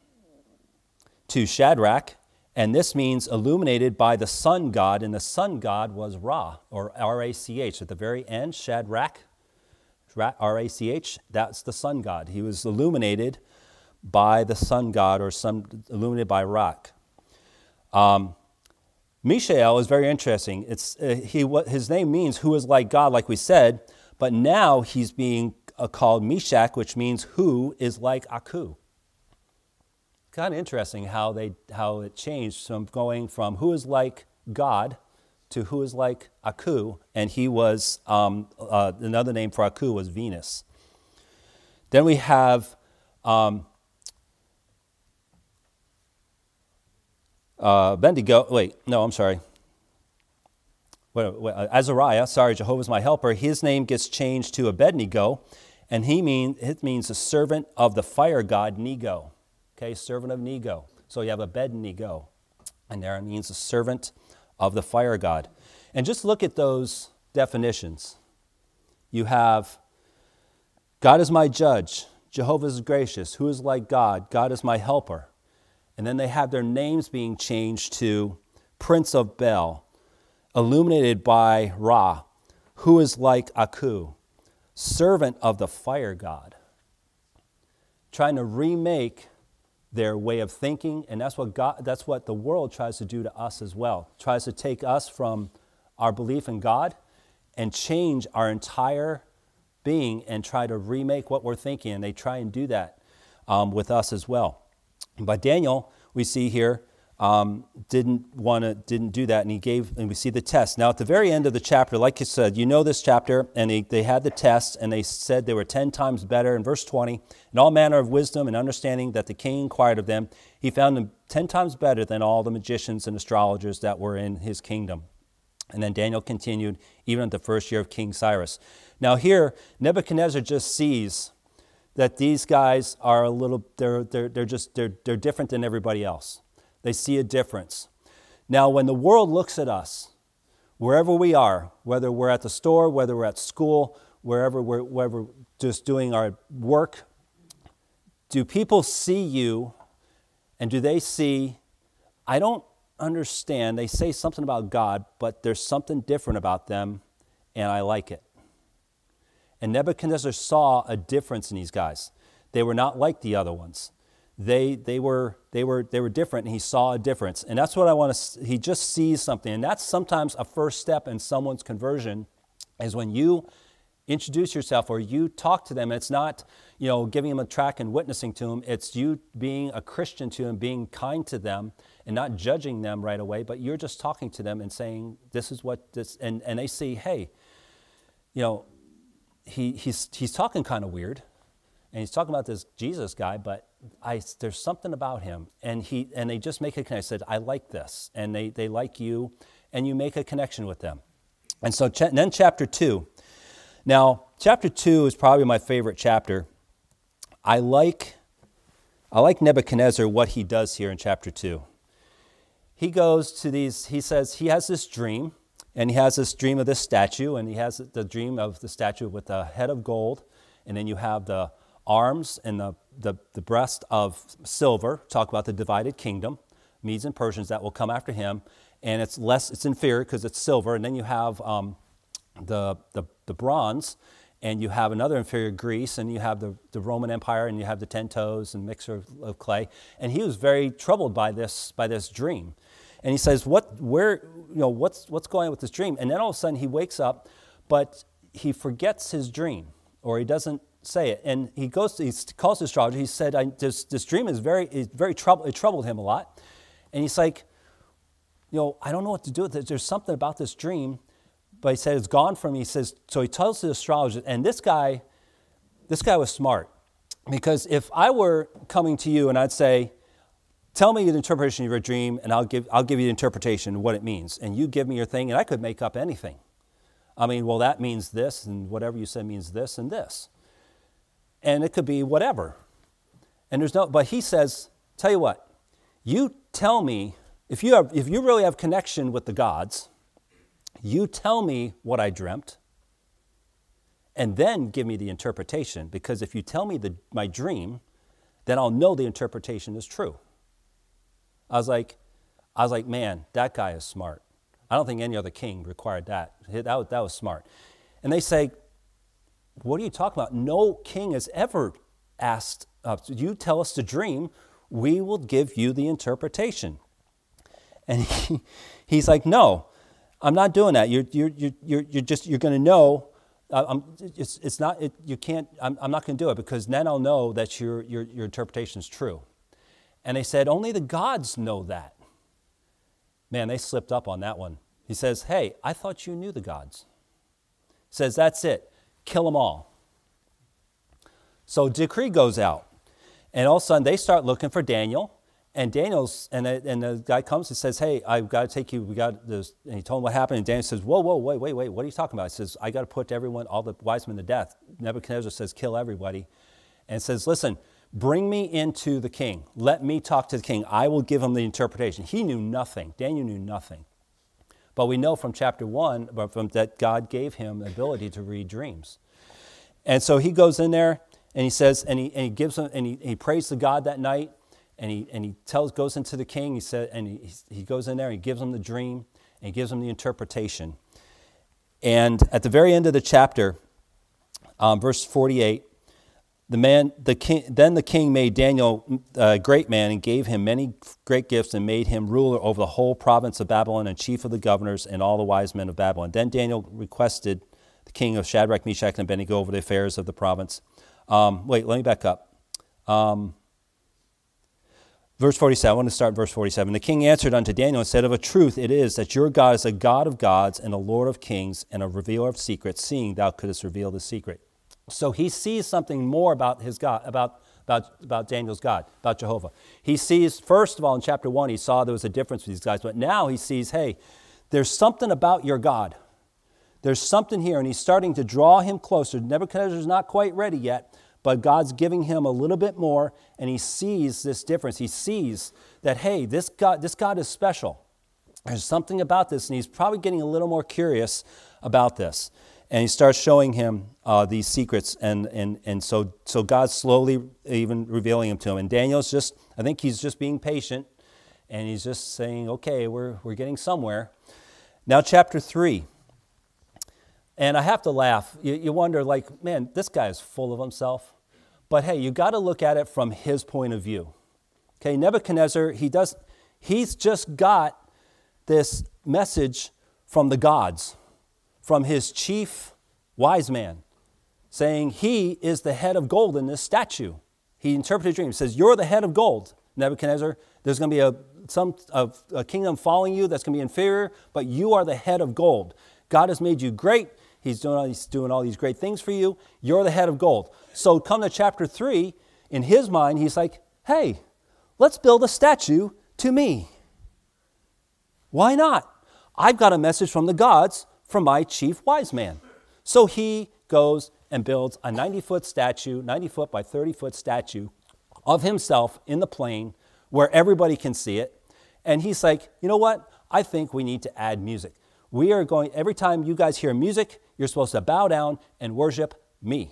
Shadrach, and this means illuminated by the sun god, and the sun god was Ra, or R-A-C-H. At the very end, Shadrach, R-A-C-H, that's the sun god. He was illuminated by the sun god, or illuminated by Ra. Mishael is very interesting. His name means who is like God, like we said, but now he's being called Meshach, which means who is like Aku. Kind of interesting how it changed from going from who is like God to who is like Aku, and he was another name for Aku was Venus. Then we have Bendigo. Wait, no, I'm sorry. Azariah, Jehovah's my helper. His name gets changed to Abednego, and it means a servant of the fire god Nego. Okay, servant of Nego. So you have Abednego, and there it means a servant of the fire god. And just look at those definitions. You have God is my judge, Jehovah is gracious, who is like God, God is my helper. And then they have their names being changed to Prince of Bel, illuminated by Ra, who is like Aku, servant of the fire god. Trying to remake their way of thinking, and that's what the world tries to do to us as well. Tries to take us from our belief in God and change our entire being and try to remake what we're thinking, and they try and do that with us as well. But Daniel, we see here, didn't do that, and we see the test. Now at the very end of the chapter, like you said, you know this chapter, and they had the test, and they said they were 10 times better. In verse 20, in all manner of wisdom and understanding that the king inquired of them, he found them 10 times better than all the magicians and astrologers that were in his kingdom. And then Daniel continued, even at the first year of King Cyrus. Now here, Nebuchadnezzar just sees that these guys are they're different than everybody else. They see a difference. Now, when the world looks at us, wherever we are, whether we're at the store, whether we're at school, wherever we're just doing our work, do people see you, and do they see, I don't understand, they say something about God, but there's something different about them, and I like it. And Nebuchadnezzar saw a difference in these guys. They were not like the other ones. They were different, and he saw a difference. And that's what I want to, he just sees something. And that's sometimes a first step in someone's conversion, is when you introduce yourself or you talk to them. It's not, giving them a tract and witnessing to them. It's you being a Christian to them, being kind to them, and not judging them right away, but you're just talking to them and saying, this is what this, and they see, hey, he's talking kind of weird, and he's talking about this Jesus guy, but there's something about him, and they just make a connection. I said, I like this, and they like you, and you make a connection with them. And so then chapter 2. Now, chapter 2 is probably my favorite chapter. I like Nebuchadnezzar, what he does here in chapter 2. He goes to he says he has this dream, and he has this dream of this statue, and he has the dream of the statue with the head of gold, and then you have the arms and the breast of silver. Talk about the divided kingdom, Medes and Persians that will come after him, and it's inferior because it's silver, and then you have the bronze, and you have another inferior Greece, and you have the Roman Empire, and you have the 10 toes and mixture of clay. And he was very troubled by this dream. And he says, what's going on with this dream? And then all of a sudden he wakes up, but he forgets his dream, or he doesn't say it. And he calls the astrologer. He said, this dream is very troubled. It troubled him a lot. And he's like, I don't know what to do with it. There's something about this dream. But he said, it's gone from me. He says, so he tells the astrologer, and this guy was smart. Because if I were coming to you and I'd say, tell me the interpretation of your dream, and I'll give you the interpretation of what it means, and you give me your thing, and I could make up anything. I mean, well, that means this, and whatever you said means this and this. And it could be whatever. And but he says, tell you what, you tell me, if you really have connection with the gods, you tell me what I dreamt, and then give me the interpretation, because if you tell me my dream, then I'll know the interpretation is true. I was like, man, that guy is smart. I don't think any other king required that. That was smart. And they say, what are you talking about? No king has ever asked, you tell us the dream, we will give you the interpretation. And he's like, no, I'm not doing that. You're going to know. It's not. You can't. I'm not going to do it, because then I'll know that your interpretation is true. And they said, only the gods know that. Man, they slipped up on that one. He says, hey, I thought you knew the gods. He says, that's it. Kill them all. So decree goes out. And all of a sudden, they start looking for Daniel. And the guy comes and says, hey, I've got to take you, we got this. And he told him what happened. And Daniel says, whoa, wait, what are you talking about? He says, I got to put everyone, all the wise men to death. Nebuchadnezzar says, kill everybody. And says, listen, bring me into the king. Let me talk to the king. I will give him the interpretation. He knew nothing. Daniel knew nothing. But we know from chapter 1 that God gave him the ability to read dreams. And so he goes in there and he says, and he gives him, and he prays to God that night, and he goes into the king. He said, and he goes in there and he gives him the dream and he gives him the interpretation. And at the very end of the chapter, verse 48. Then the king made Daniel a great man and gave him many great gifts and made him ruler over the whole province of Babylon and chief of the governors and all the wise men of Babylon. Then Daniel requested the king of Shadrach, Meshach, and Abednego over the affairs of the province. Let me back up. Verse 47, I want to start verse 47. The king answered unto Daniel and said, of a truth it is that your God is a God of gods and a Lord of kings and a revealer of secrets, seeing thou couldst reveal the secret. So he sees something more about his God, about Daniel's God, about Jehovah. He sees, first of all, in chapter 1, he saw there was a difference with these guys, but now he sees, hey, there's something about your God. There's something here, and he's starting to draw him closer. Nebuchadnezzar's not quite ready yet, but God's giving him a little bit more, and he sees this difference. He sees that, hey, this God is special. There's something about this, and he's probably getting a little more curious about this. And he starts showing him these secrets, and so God's slowly even revealing them to him. And Daniel's I think he's just being patient, and he's just saying, okay, we're getting somewhere. Now chapter 3. And I have to laugh. You wonder, like, man, this guy is full of himself. But hey, you got to look at it from his point of view. Okay, Nebuchadnezzar, he's just got this message from the gods, from his chief wise man, saying he is the head of gold in this statue. He interpreted a dream. He says, you're the head of gold, Nebuchadnezzar. There's going to be a kingdom following you that's going to be inferior, but you are the head of gold. God has made you great. He's doing all these great things for you. You're the head of gold. So come to chapter 3, in his mind, he's like, hey, let's build a statue to me. Why not? I've got a message from the gods from my chief wise man. So he goes and builds a 90-foot statue, 90-foot by 30-foot statue of himself in the plain where everybody can see it. And he's like, you know what? I think we need to add music. We are going, every time you guys hear music, you're supposed to bow down and worship me.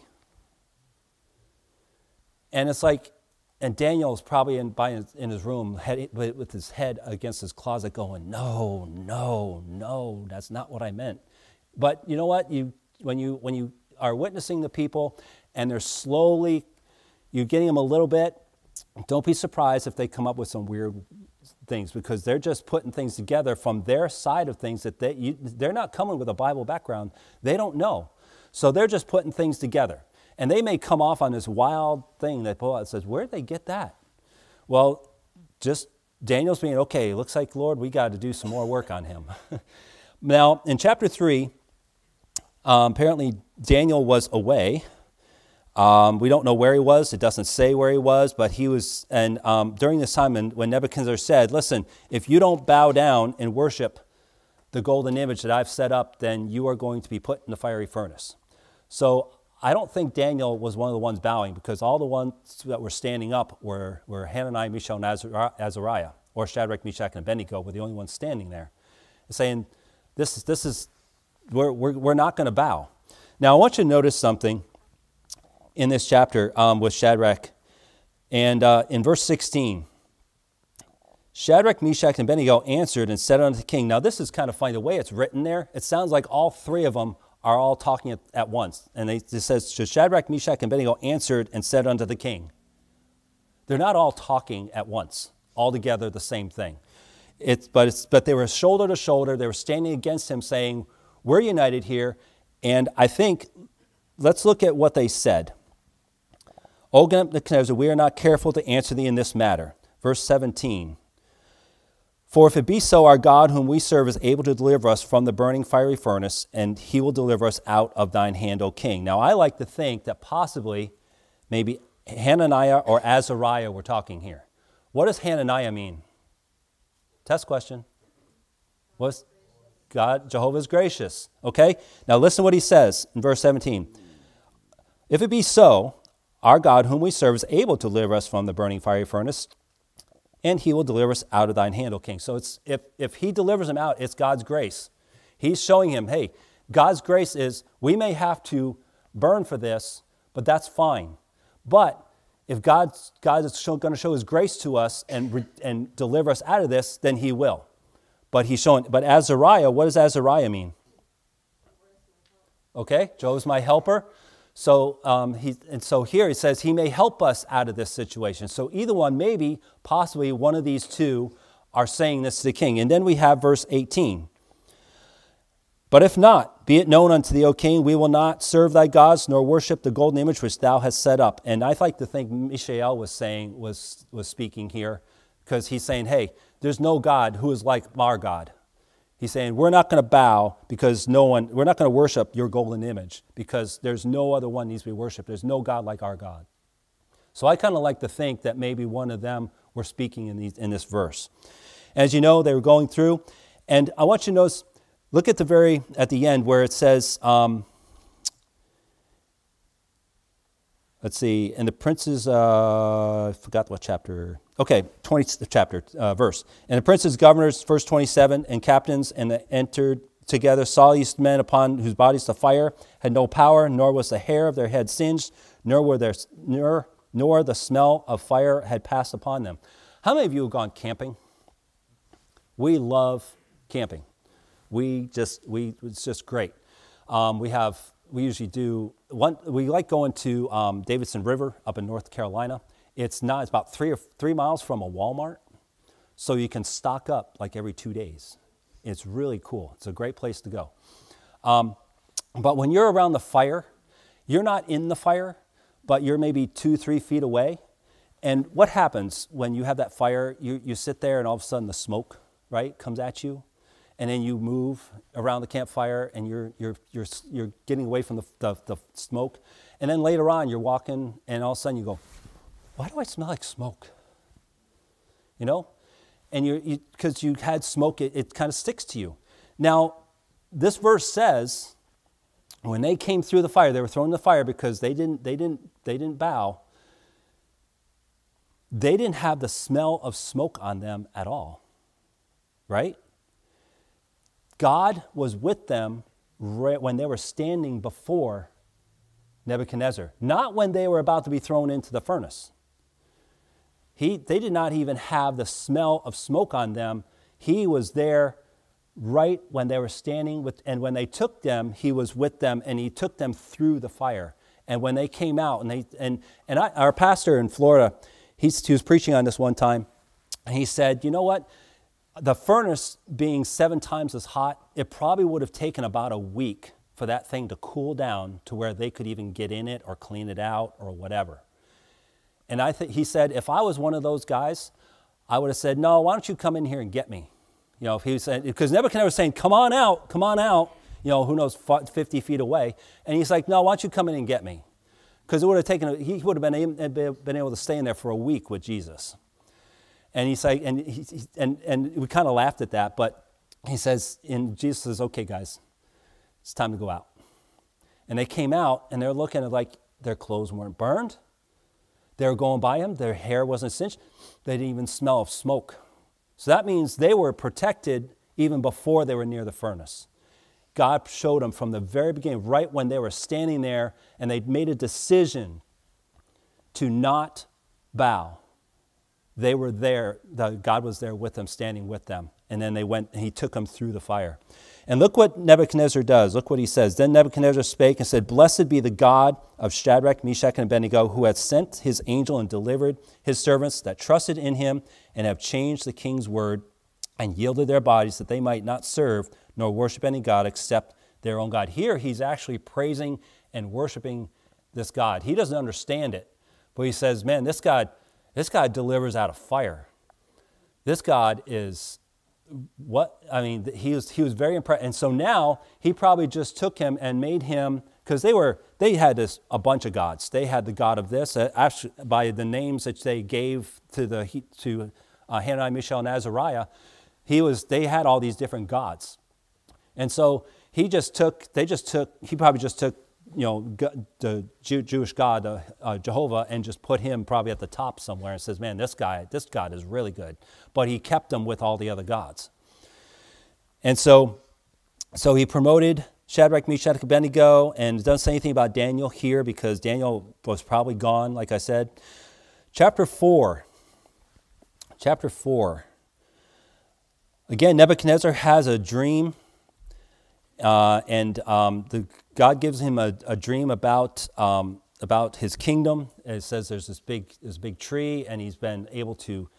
And it's like, and Daniel's probably in his room with his head against his closet going, no, that's not what I meant. But you know what? When you are witnessing the people and they're slowly, you're getting them a little bit, don't be surprised if they come up with some weird things, because they're just putting things together from their side of things that they're not coming with a Bible background. They don't know. So they're just putting things together. And they may come off on this wild thing that Paul says, where did they get that? Well, just Daniel's being, okay, looks like, Lord, we got to do some more work on him. Now, in chapter 3, apparently Daniel was away. We don't know where he was. It doesn't say where he was, but he was, and during this time when Nebuchadnezzar said, listen, if you don't bow down and worship the golden image that I've set up, then you are going to be put in the fiery furnace. So I don't think Daniel was one of the ones bowing, because all the ones that were standing up were Hananiah, Mishael, and Azariah, or Shadrach, Meshach, and Abednego were the only ones standing there, saying, we're not going to bow. Now I want you to notice something in this chapter with Shadrach, and in verse 16, Shadrach, Meshach, and Abednego answered and said unto the king. Now this is kind of funny, the way it's written there, it sounds like all three of them are all talking at once. And it says, so Shadrach, Meshach, and Abednego answered and said unto the king. They're not all talking at once, all together the same thing. But they were shoulder to shoulder, they were standing against him saying, we're united here. And I think, let's look at what they said. O Nebuchadnezzar, we are not careful to answer thee in this matter. Verse 17. For if it be so, our God whom we serve is able to deliver us from the burning fiery furnace, and he will deliver us out of thine hand, O king. Now I like to think that possibly maybe Hananiah or Azariah were talking here. What does Hananiah mean? Test question. What's God, Jehovah is gracious. Okay? Now listen what he says in verse 17. If it be so, our God whom we serve is able to deliver us from the burning fiery furnace, and he will deliver us out of thine hand, O king. So it's if he delivers him out, it's God's grace. He's showing him, hey, God's grace is, we may have to burn for this, but that's fine. But if God is going to show his grace to us and deliver us out of this, then he will. But he's showing, but Azariah, what does Azariah mean? Okay, Jehovah's my helper. So so here he says he may help us out of this situation. So either one, maybe, possibly one of these two are saying this to the king. And then we have verse 18. But if not, be it known unto thee, O king, we will not serve thy gods, nor worship the golden image which thou hast set up. And I like to think Mishael was speaking here, because he's saying, hey, there's no God who is like our God. He's saying, we're not going to bow because we're not going to worship your golden image because there's no other one needs to be worshiped. There's no God like our God. So I kind of like to think that maybe one of them were speaking in this verse. As you know, they were going through, and I want you to notice, look at at the end where it says, let's see, and the princes, I forgot what chapter. Okay, 20th chapter, verse. And the princes, governors, verse 27, and captains, and they entered together, saw these men upon whose bodies the fire had no power, nor was the hair of their head singed, nor the smell of fire had passed upon them. How many of you have gone camping? We love camping. It's just great. We usually do we like going to Davidson River up in North Carolina. It's about 3 miles from a Walmart, so you can stock up like every 2 days. It's really cool. It's a great place to go. But when you're around the fire, you're not in the fire, but you're maybe 2-3 feet away. And what happens when you have that fire? You sit there, and all of a sudden the smoke, right, comes at you, and then you move around the campfire, and you're getting away from the smoke. And then later on, you're walking, and all of a sudden you go, why do I smell like smoke? You know? And because you had smoke, it kind of sticks to you. Now, this verse says, when they came through the fire, they were thrown in the fire because they didn't bow. They didn't have the smell of smoke on them at all. Right? God was with them when they were standing before Nebuchadnezzar, not when they were about to be thrown into the furnace. They did not even have the smell of smoke on them. He was there right when they were standing and when they took them, he was with them, and he took them through the fire. And when they came out, our pastor in Florida, he was preaching on this one time, and he said, you know what? The furnace being 7 times as hot, it probably would have taken about a week for that thing to cool down to where they could even get in it or clean it out or whatever. And he said, if I was one of those guys, I would have said, no, why don't you come in here and get me? You know, if he said, because Nebuchadnezzar was saying, come on out, you know, who knows, 50 feet away. And he's like, no, why don't you come in and get me? because it would have taken, he would have been able to stay in there for a week with Jesus. And he's like, and we kind of laughed at that, but he says, and Jesus says, okay, guys, it's time to go out. And they came out, and they're looking at like their clothes weren't burned. They were going by him. Their hair wasn't singed. They didn't even smell of smoke. So that means they were protected even before they were near the furnace. God showed them from the very beginning, right when they were standing there, and they made a decision to not bow. They were there. God was there with them, standing with them. And then they went, and he took them through the fire. And look what Nebuchadnezzar does. Look what he says. Then Nebuchadnezzar spake and said, Blessed be the God of Shadrach, Meshach, and Abednego, who hath sent his angel and delivered his servants that trusted in him and have changed the king's word and yielded their bodies that they might not serve nor worship any God except their own God. Here he's actually praising and worshiping this God. He doesn't understand it, but he says, man, this God delivers out of fire. This God is what, I mean, he was very impressed. And so now he probably just took him and made him, because they had a bunch of gods. They had the God of this, actually, by the names that they gave to Hananiah, Mishael, and Azariah, they had all these different gods. And so he probably just took, the Jewish God, Jehovah, and just put him probably at the top somewhere and says, man, this God is really good. But he kept him with all the other gods. And so he promoted Shadrach, Meshach, and Abednego, and doesn't say anything about Daniel here because Daniel was probably gone, like I said. Chapter 4. Again, Nebuchadnezzar has a dream. God gives him a dream about his kingdom. It says there's this big tree, and he's been able to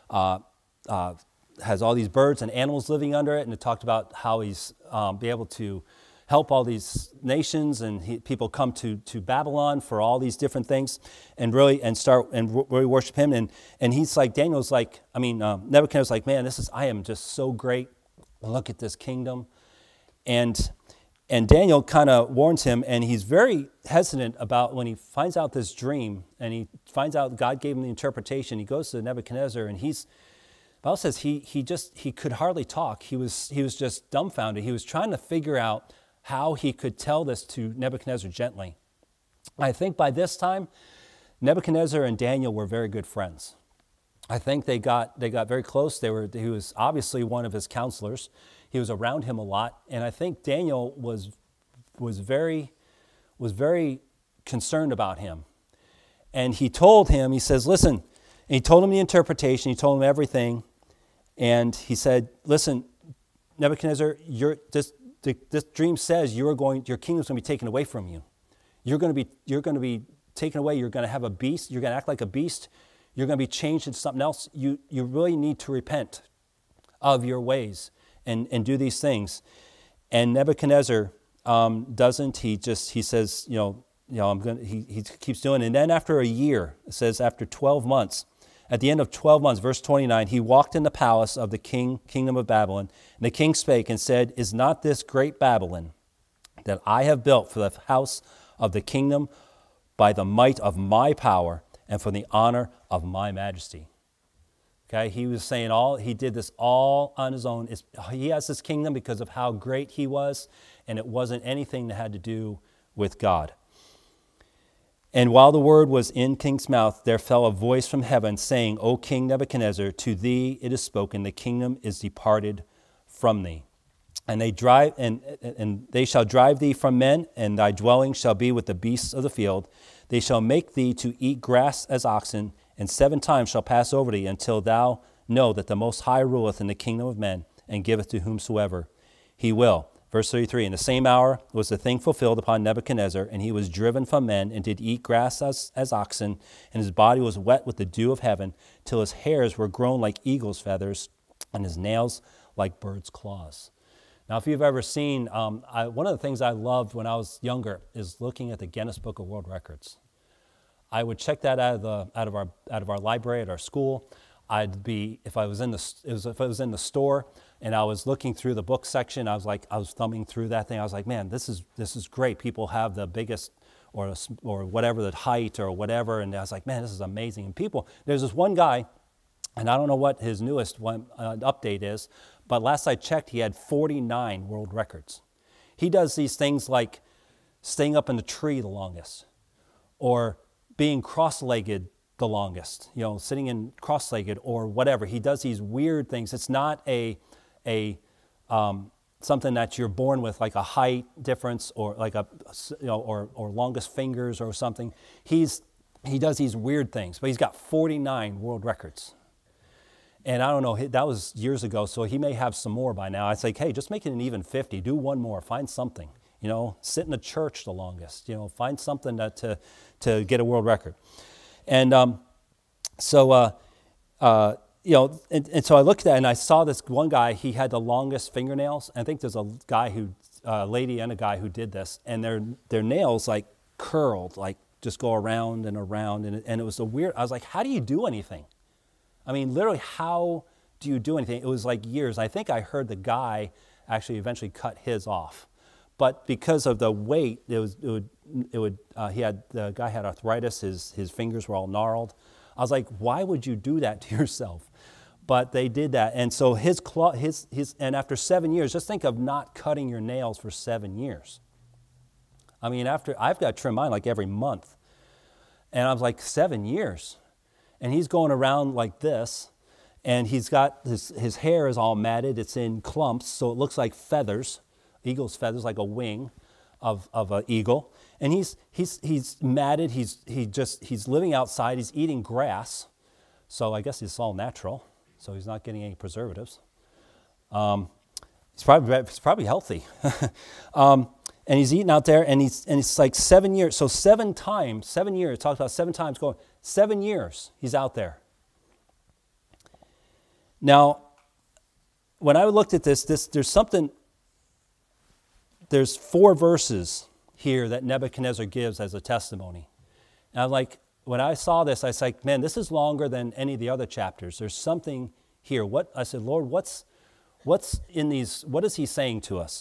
has all these birds and animals living under it, and it talked about how he's be able to help all these nations, and people come to Babylon for all these different things, and really worship him. And he's like, Nebuchadnezzar's like, man, I am just so great. Look at this kingdom. And Daniel kind of warns him, and he's very hesitant about when he finds out this dream, and he finds out God gave him the interpretation. He goes to Nebuchadnezzar, and the Bible says he could hardly talk. He was just dumbfounded. He was trying to figure out how he could tell this to Nebuchadnezzar gently. I think by this time, Nebuchadnezzar and Daniel were very good friends. I think they got very close. He was obviously one of his counselors. He was around him a lot, and I think Daniel was very concerned about him. And he told him, he says, listen, and he told him the interpretation, he told him everything, and he said, listen, Nebuchadnezzar, this dream says your kingdom's going to be taken away from you. You're going to be taken away. You're going to have a beast. You're going to act like a beast. You're going to be changed into something else. You really need to repent of your ways and do these things. And Nebuchadnezzar doesn't. He says, he keeps doing it. And then after a year, it says after 12 months, at the end of 12 months, verse 29, he walked in the palace of the kingdom of Babylon. And the king spake and said, Is not this great Babylon that I have built for the house of the kingdom by the might of my power and for the honor of my majesty? Okay, he was saying he did this all on his own. He has this kingdom because of how great he was, and it wasn't anything that had to do with God. And while the word was in king's mouth, there fell a voice from heaven saying, O King Nebuchadnezzar, to thee it is spoken, the kingdom is departed from thee. And they shall drive thee from men, and thy dwelling shall be with the beasts of the field. They shall make thee to eat grass as oxen, and 7 times shall pass over thee, until thou know that the Most High ruleth in the kingdom of men, and giveth to whomsoever he will. Verse 33, In the same hour was the thing fulfilled upon Nebuchadnezzar, and he was driven from men, and did eat grass as oxen, and his body was wet with the dew of heaven, till his hairs were grown like eagle's feathers, and his nails like birds' claws. Now, if you've ever seen, one of the things I loved when I was younger is looking at the Guinness Book of World Records. I would check that out of our library at our school. If I was in the store and I was looking through the book section, I was thumbing through that thing. I was like, man, this is great. People have the biggest or whatever the height or whatever. And I was like, man, this is amazing. And there's this one guy, and I don't know what his newest update is, but last I checked, he had 49 world records. He does these things like staying up in the tree the longest, or being cross-legged the longest, sitting in cross-legged or whatever. He does these weird things. It's not something that you're born with, like a height difference or like or longest fingers or something. He does these weird things, but he's got 49 world records. And I don't know, that was years ago, so he may have some more by now. I'd say, hey, just make it an even 50. Do one more. Find something. Sit in a church the longest. Find something to get a world record. And so I looked at that and I saw this one guy. He had the longest fingernails. I think there's a lady and a guy who did this, and their nails like curled, like just go around and around, and it was I was like, how do you do anything? I mean, literally, how do you do anything? It was like years. I think I heard the guy actually eventually cut his off, but because of the weight, the guy had arthritis. His fingers were all gnarled. I was like, why would you do that to yourself? But they did that, and so and after 7 years, just think of not cutting your nails for 7 years. I mean, I've got to trim mine like every month, and I was like, 7 years. And he's going around like this, and he's got his hair is all matted. It's in clumps, so it looks like feathers, eagle's feathers, like a wing of an eagle. And he's matted. He's living outside. He's eating grass, so I guess it's all natural. So he's not getting any preservatives. It's probably healthy. And he's eating out there, and it's like 7 years. So 7 years. Talks about 7 times going. 7 years he's out there. Now, when I looked at this there's 4 verses here that Nebuchadnezzar gives as a testimony. And I'm like, when I saw this, I was like, man, this is longer than any of the other chapters. There's something here. I said, Lord, what's in these? What is he saying to us?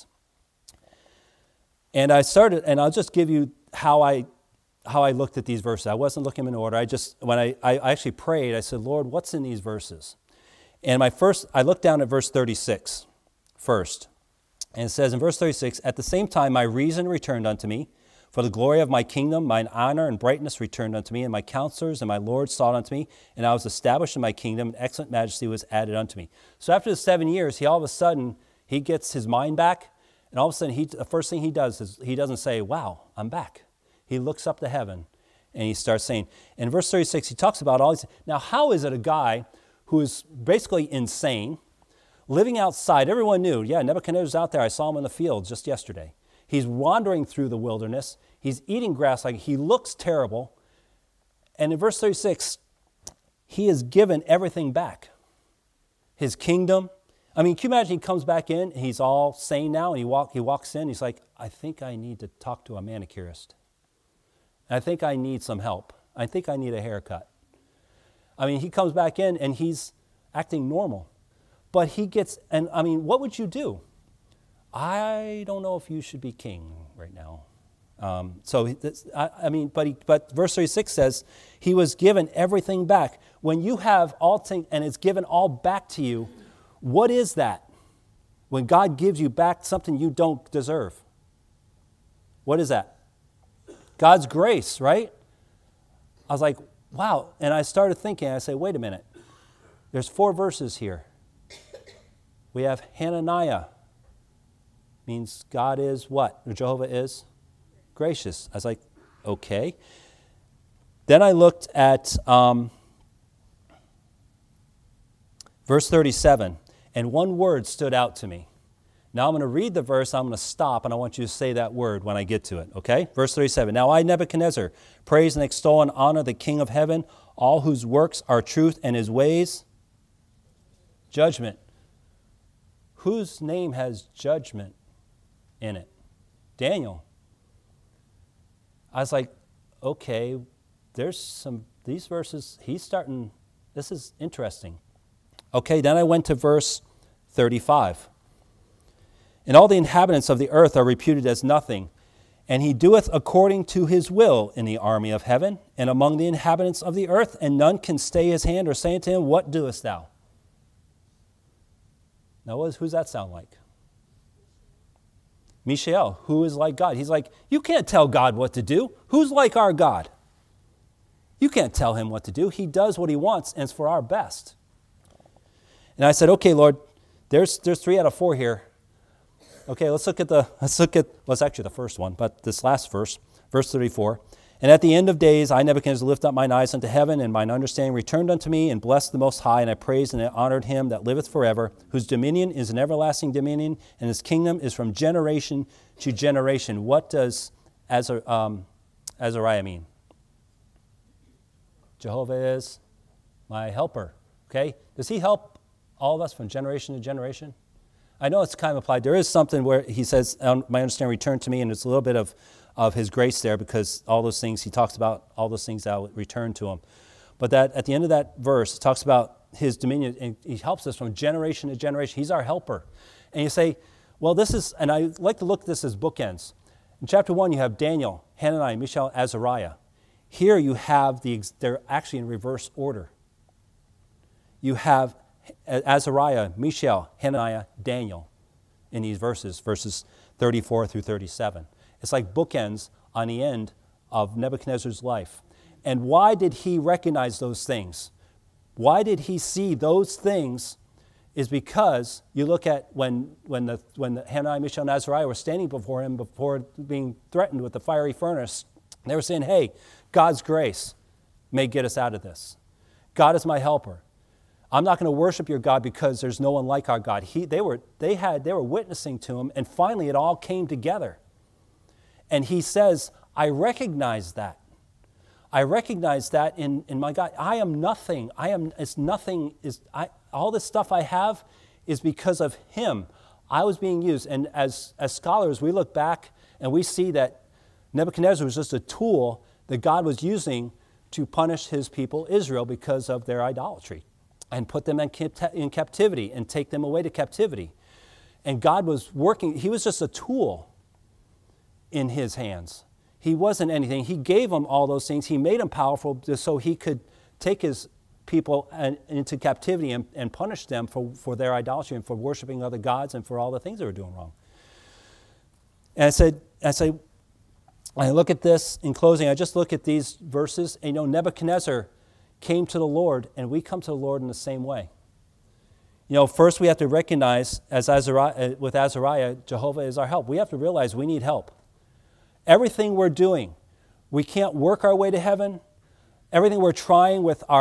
And I'll just give you how I looked at these verses. I wasn't looking in order. When I actually prayed, I said, Lord, what's in these verses? And I looked down at verse 36 first. And it says in verse 36, at the same time my reason returned unto me, for the glory of my kingdom, mine honor and brightness returned unto me, and my counselors and my lords sought unto me, and I was established in my kingdom, and excellent majesty was added unto me. So after the 7 years, all of a sudden, he gets his mind back, and all of a sudden, the first thing he does is he doesn't say, wow, I'm back. He looks up to heaven, and he starts saying, in verse 36, he talks about all these. Now, how is it a guy who is basically insane, living outside? Everyone knew, Nebuchadnezzar's out there. I saw him in the field just yesterday. He's wandering through the wilderness. He's eating grass. He looks terrible. And in verse 36, he is given everything back. His kingdom. I mean, can you imagine he comes back in, and he's all sane now, and he walks in, he's like, I think I need to talk to a manicurist. I think I need some help. I think I need a haircut. I mean, he comes back in, and he's acting normal. But what would you do? I don't know if you should be king right now. But verse 36 says, he was given everything back. When you have all things, and it's given all back to you, what is that? When God gives you back something you don't deserve. What is that? God's grace, right? I was like, wow. And I started thinking, I said, wait a minute. There's 4 verses here. We have Hananiah. Means God is what? Or Jehovah is gracious. I was like, okay. Then I looked at verse 37, and one word stood out to me. Now I'm going to read the verse, I'm going to stop, and I want you to say that word when I get to it, okay? Verse 37, now I, Nebuchadnezzar, praise and extol and honor the King of heaven, all whose works are truth and his ways, judgment. Whose name has judgment in it? Daniel. I was like, okay, these verses, this is interesting. Okay, then I went to verse 35. And all the inhabitants of the earth are reputed as nothing, And he doeth according to his will in the army of heaven and among the inhabitants of the earth, and none can stay his hand or say unto him, What doest thou? Now, who's that sound like? Mishael, who is like God. He's like, you can't tell God what to do. Who's like our God? You can't tell him what to do. He does what he wants, and it's for our best. And I said, okay, Lord, there's 3 out of 4 here. Okay, let's look at, well, it's actually the first one, but this last verse, verse 34. And at the end of days, I, Nebuchadnezzar, lift up mine eyes unto heaven, and mine understanding returned unto me, and blessed the Most High, and I praised and I honored him that liveth forever, whose dominion is an everlasting dominion, and his kingdom is from generation to generation. What does Azariah mean? Jehovah is my helper. Okay? Does he help all of us from generation to generation? I know it's kind of applied. There is something where he says, my understanding returned to me, and it's a little bit of his grace there, because all those things, he talks about all those things that will return to him. But that at the end of that verse, it talks about his dominion, and he helps us from generation to generation. He's our helper. And you say, well, this is, and I like to look at this as bookends. In chapter 1, you have Daniel, Hananiah, Mishael, Azariah. Here you have they're actually in reverse order. You have Azariah, Mishael, Hananiah, Daniel in these verses 34 through 37. It's like bookends on the end of Nebuchadnezzar's life. And why did he recognize those things? Why did he see those things? Is because you look at when the Hananiah, Mishael, and Azariah were standing before him before being threatened with the fiery furnace. They were saying, hey, God's grace may get us out of this. God is my helper. I'm not going to worship your God because there's no one like our God. They were witnessing to him, and finally it all came together. And he says, I recognize that. I recognize that in my God. I am nothing. All this stuff I have is because of him. I was being used. And as scholars, we look back and we see that Nebuchadnezzar was just a tool that God was using to punish his people, Israel, because of their idolatry, and put them in captivity and take them away to captivity. And God was working. He was just a tool in his hands. He wasn't anything. He gave them all those things. He made them powerful just so he could take his people into captivity and punish them for their idolatry and for worshiping other gods and for all the things they were doing wrong. And I look at this in closing. I just look at these verses, and Nebuchadnezzar came to the Lord, and we come to the Lord in the same way. First we have to recognize, with Azariah, Jehovah is our help. We have to realize we need help. Everything we're doing, we can't work our way to heaven. Everything we're trying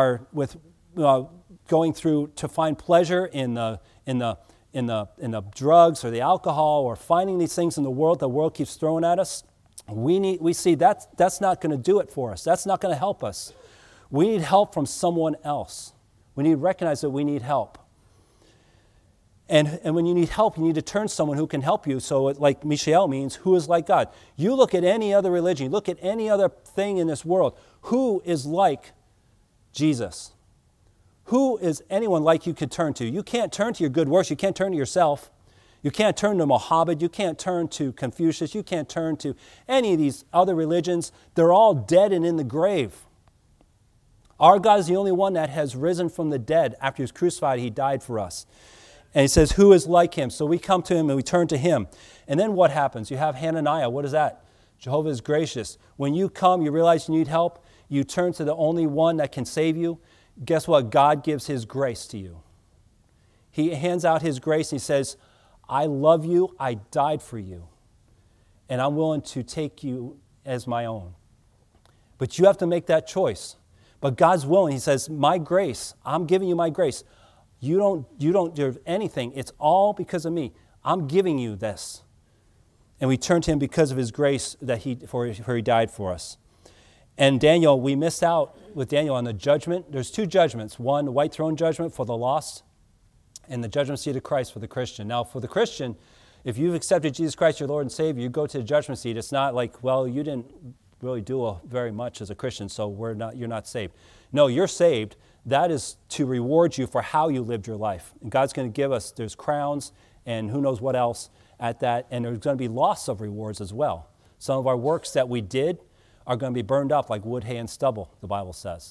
going through to find pleasure in the drugs or the alcohol, or finding these things in the world keeps throwing at us. We see that's not going to do it for us. That's not going to help us. We need help from someone else. We need to recognize that we need help. And when you need help, you need to turn to someone who can help you. So like Mishael means, who is like God? You look at any other religion, you look at any other thing in this world, who is like Jesus? Who is anyone like you could turn to? You can't turn to your good works. You can't turn to yourself. You can't turn to Muhammad. You can't turn to Confucius. You can't turn to any of these other religions. They're all dead and in the grave. Our God is the only one that has risen from the dead. After he was crucified, he died for us. And he says, who is like him? So we come to him and we turn to him. And then what happens? You have Hananiah. What is that? Jehovah is gracious. When you come, you realize you need help. You turn to the only one that can save you. Guess what? God gives his grace to you. He hands out his grace and he says, I love you. I died for you. And I'm willing to take you as my own. But you have to make that choice. But God's willing. He says, my grace, I'm giving you my grace. You don't deserve anything. It's all because of me. I'm giving you this. And we turn to him because of his grace that he died for us. And Daniel, we missed out with Daniel on the judgment. There's 2 judgments. One, the white throne judgment for the lost, and the judgment seat of Christ for the Christian. Now, for the Christian, if you've accepted Jesus Christ, your Lord and Savior, you go to the judgment seat. It's not like, well, you didn't really do very much as a Christian, so you're not saved. No, you're saved. That is to reward you for how you lived your life. And God's going to give us, there's crowns and who knows what else at that, and there's going to be loss of rewards as well. Some of our works that we did are going to be burned up like wood, hay, and stubble, the Bible says.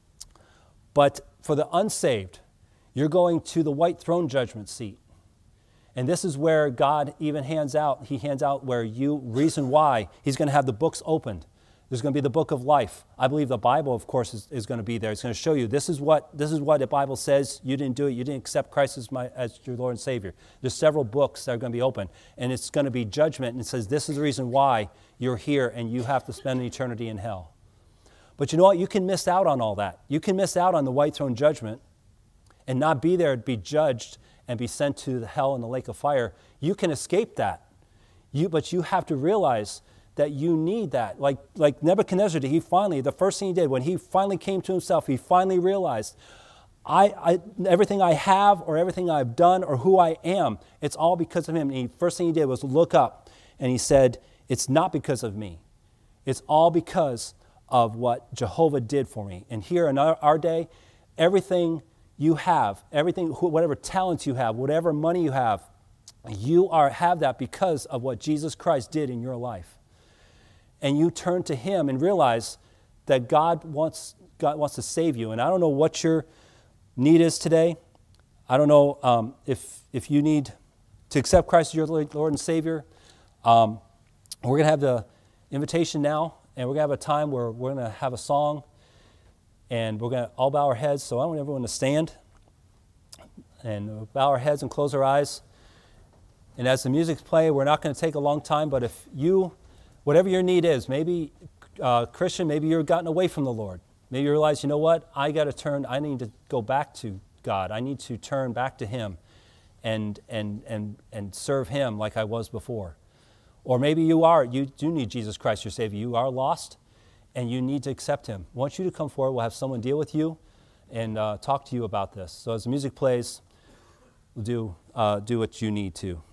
But for the unsaved, you're going to the white throne judgment seat. And this is where God even hands out where reason why he's going to have the books opened. There's going to be the book of life. I believe the Bible, of course, is going to be there. It's going to show you this is what the Bible says. You didn't do it. You didn't accept Christ as your Lord and Savior. There's several books that are going to be open, and it's going to be judgment, and it says this is the reason why you're here and you have to spend an eternity in hell. But you know what? You can miss out on all that. You can miss out on the white throne judgment and not be there to be judged and be sent to the hell and the lake of fire. You can escape that. But you have to realize that you need that. Like Nebuchadnezzar, the first thing he did, when he finally came to himself, he finally realized, everything I have or everything I've done or who I am, it's all because of him. And the first thing he did was look up, and he said, it's not because of me. It's all because of what Jehovah did for me. And here in our day, everything you have, whatever talents you have, whatever money you have that because of what Jesus Christ did in your life. And you turn to him and realize that God wants to save you. And I don't know what your need is today. I don't know if you need to accept Christ as your Lord and Savior. We're going to have the invitation now, and we're going to have a time where we're going to have a song, and we're going to all bow our heads. So I want everyone to stand and bow our heads and close our eyes. And as the music's playing, we're not going to take a long time, but if you, whatever your need is, maybe Christian, maybe you've gotten away from the Lord. Maybe you realize, you know what, I need to go back to God. I need to turn back to him and serve him like I was before. Or maybe you do need Jesus Christ, your Savior. You are lost and you need to accept him. I want you to come forward. We'll have someone deal with you and talk to you about this. So as the music plays, we'll do what you need to.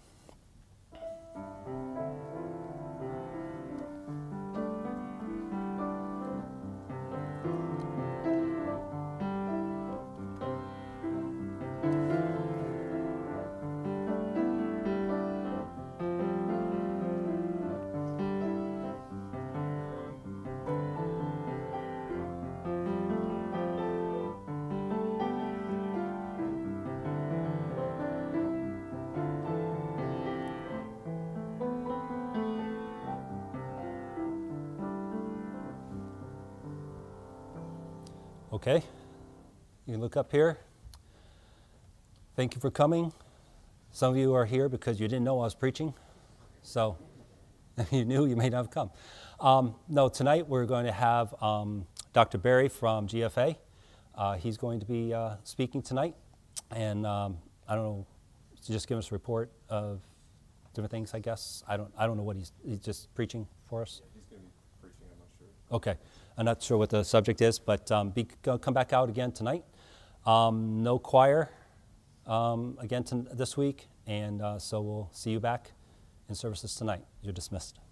Okay, you can look up here. Thank you for coming. Some of you are here because you didn't know I was preaching. So if you knew, you may not have come. No, tonight we're going to have Dr. Barry from GFA. He's going to be speaking tonight. And I don't know, to just give us a report of different things, I guess. I don't know what he's just preaching for us. He's going to be preaching, I'm not sure. Okay. I'm not sure what the subject is, but come back out again tonight. No choir again this week, and so we'll see you back in services tonight. You're dismissed.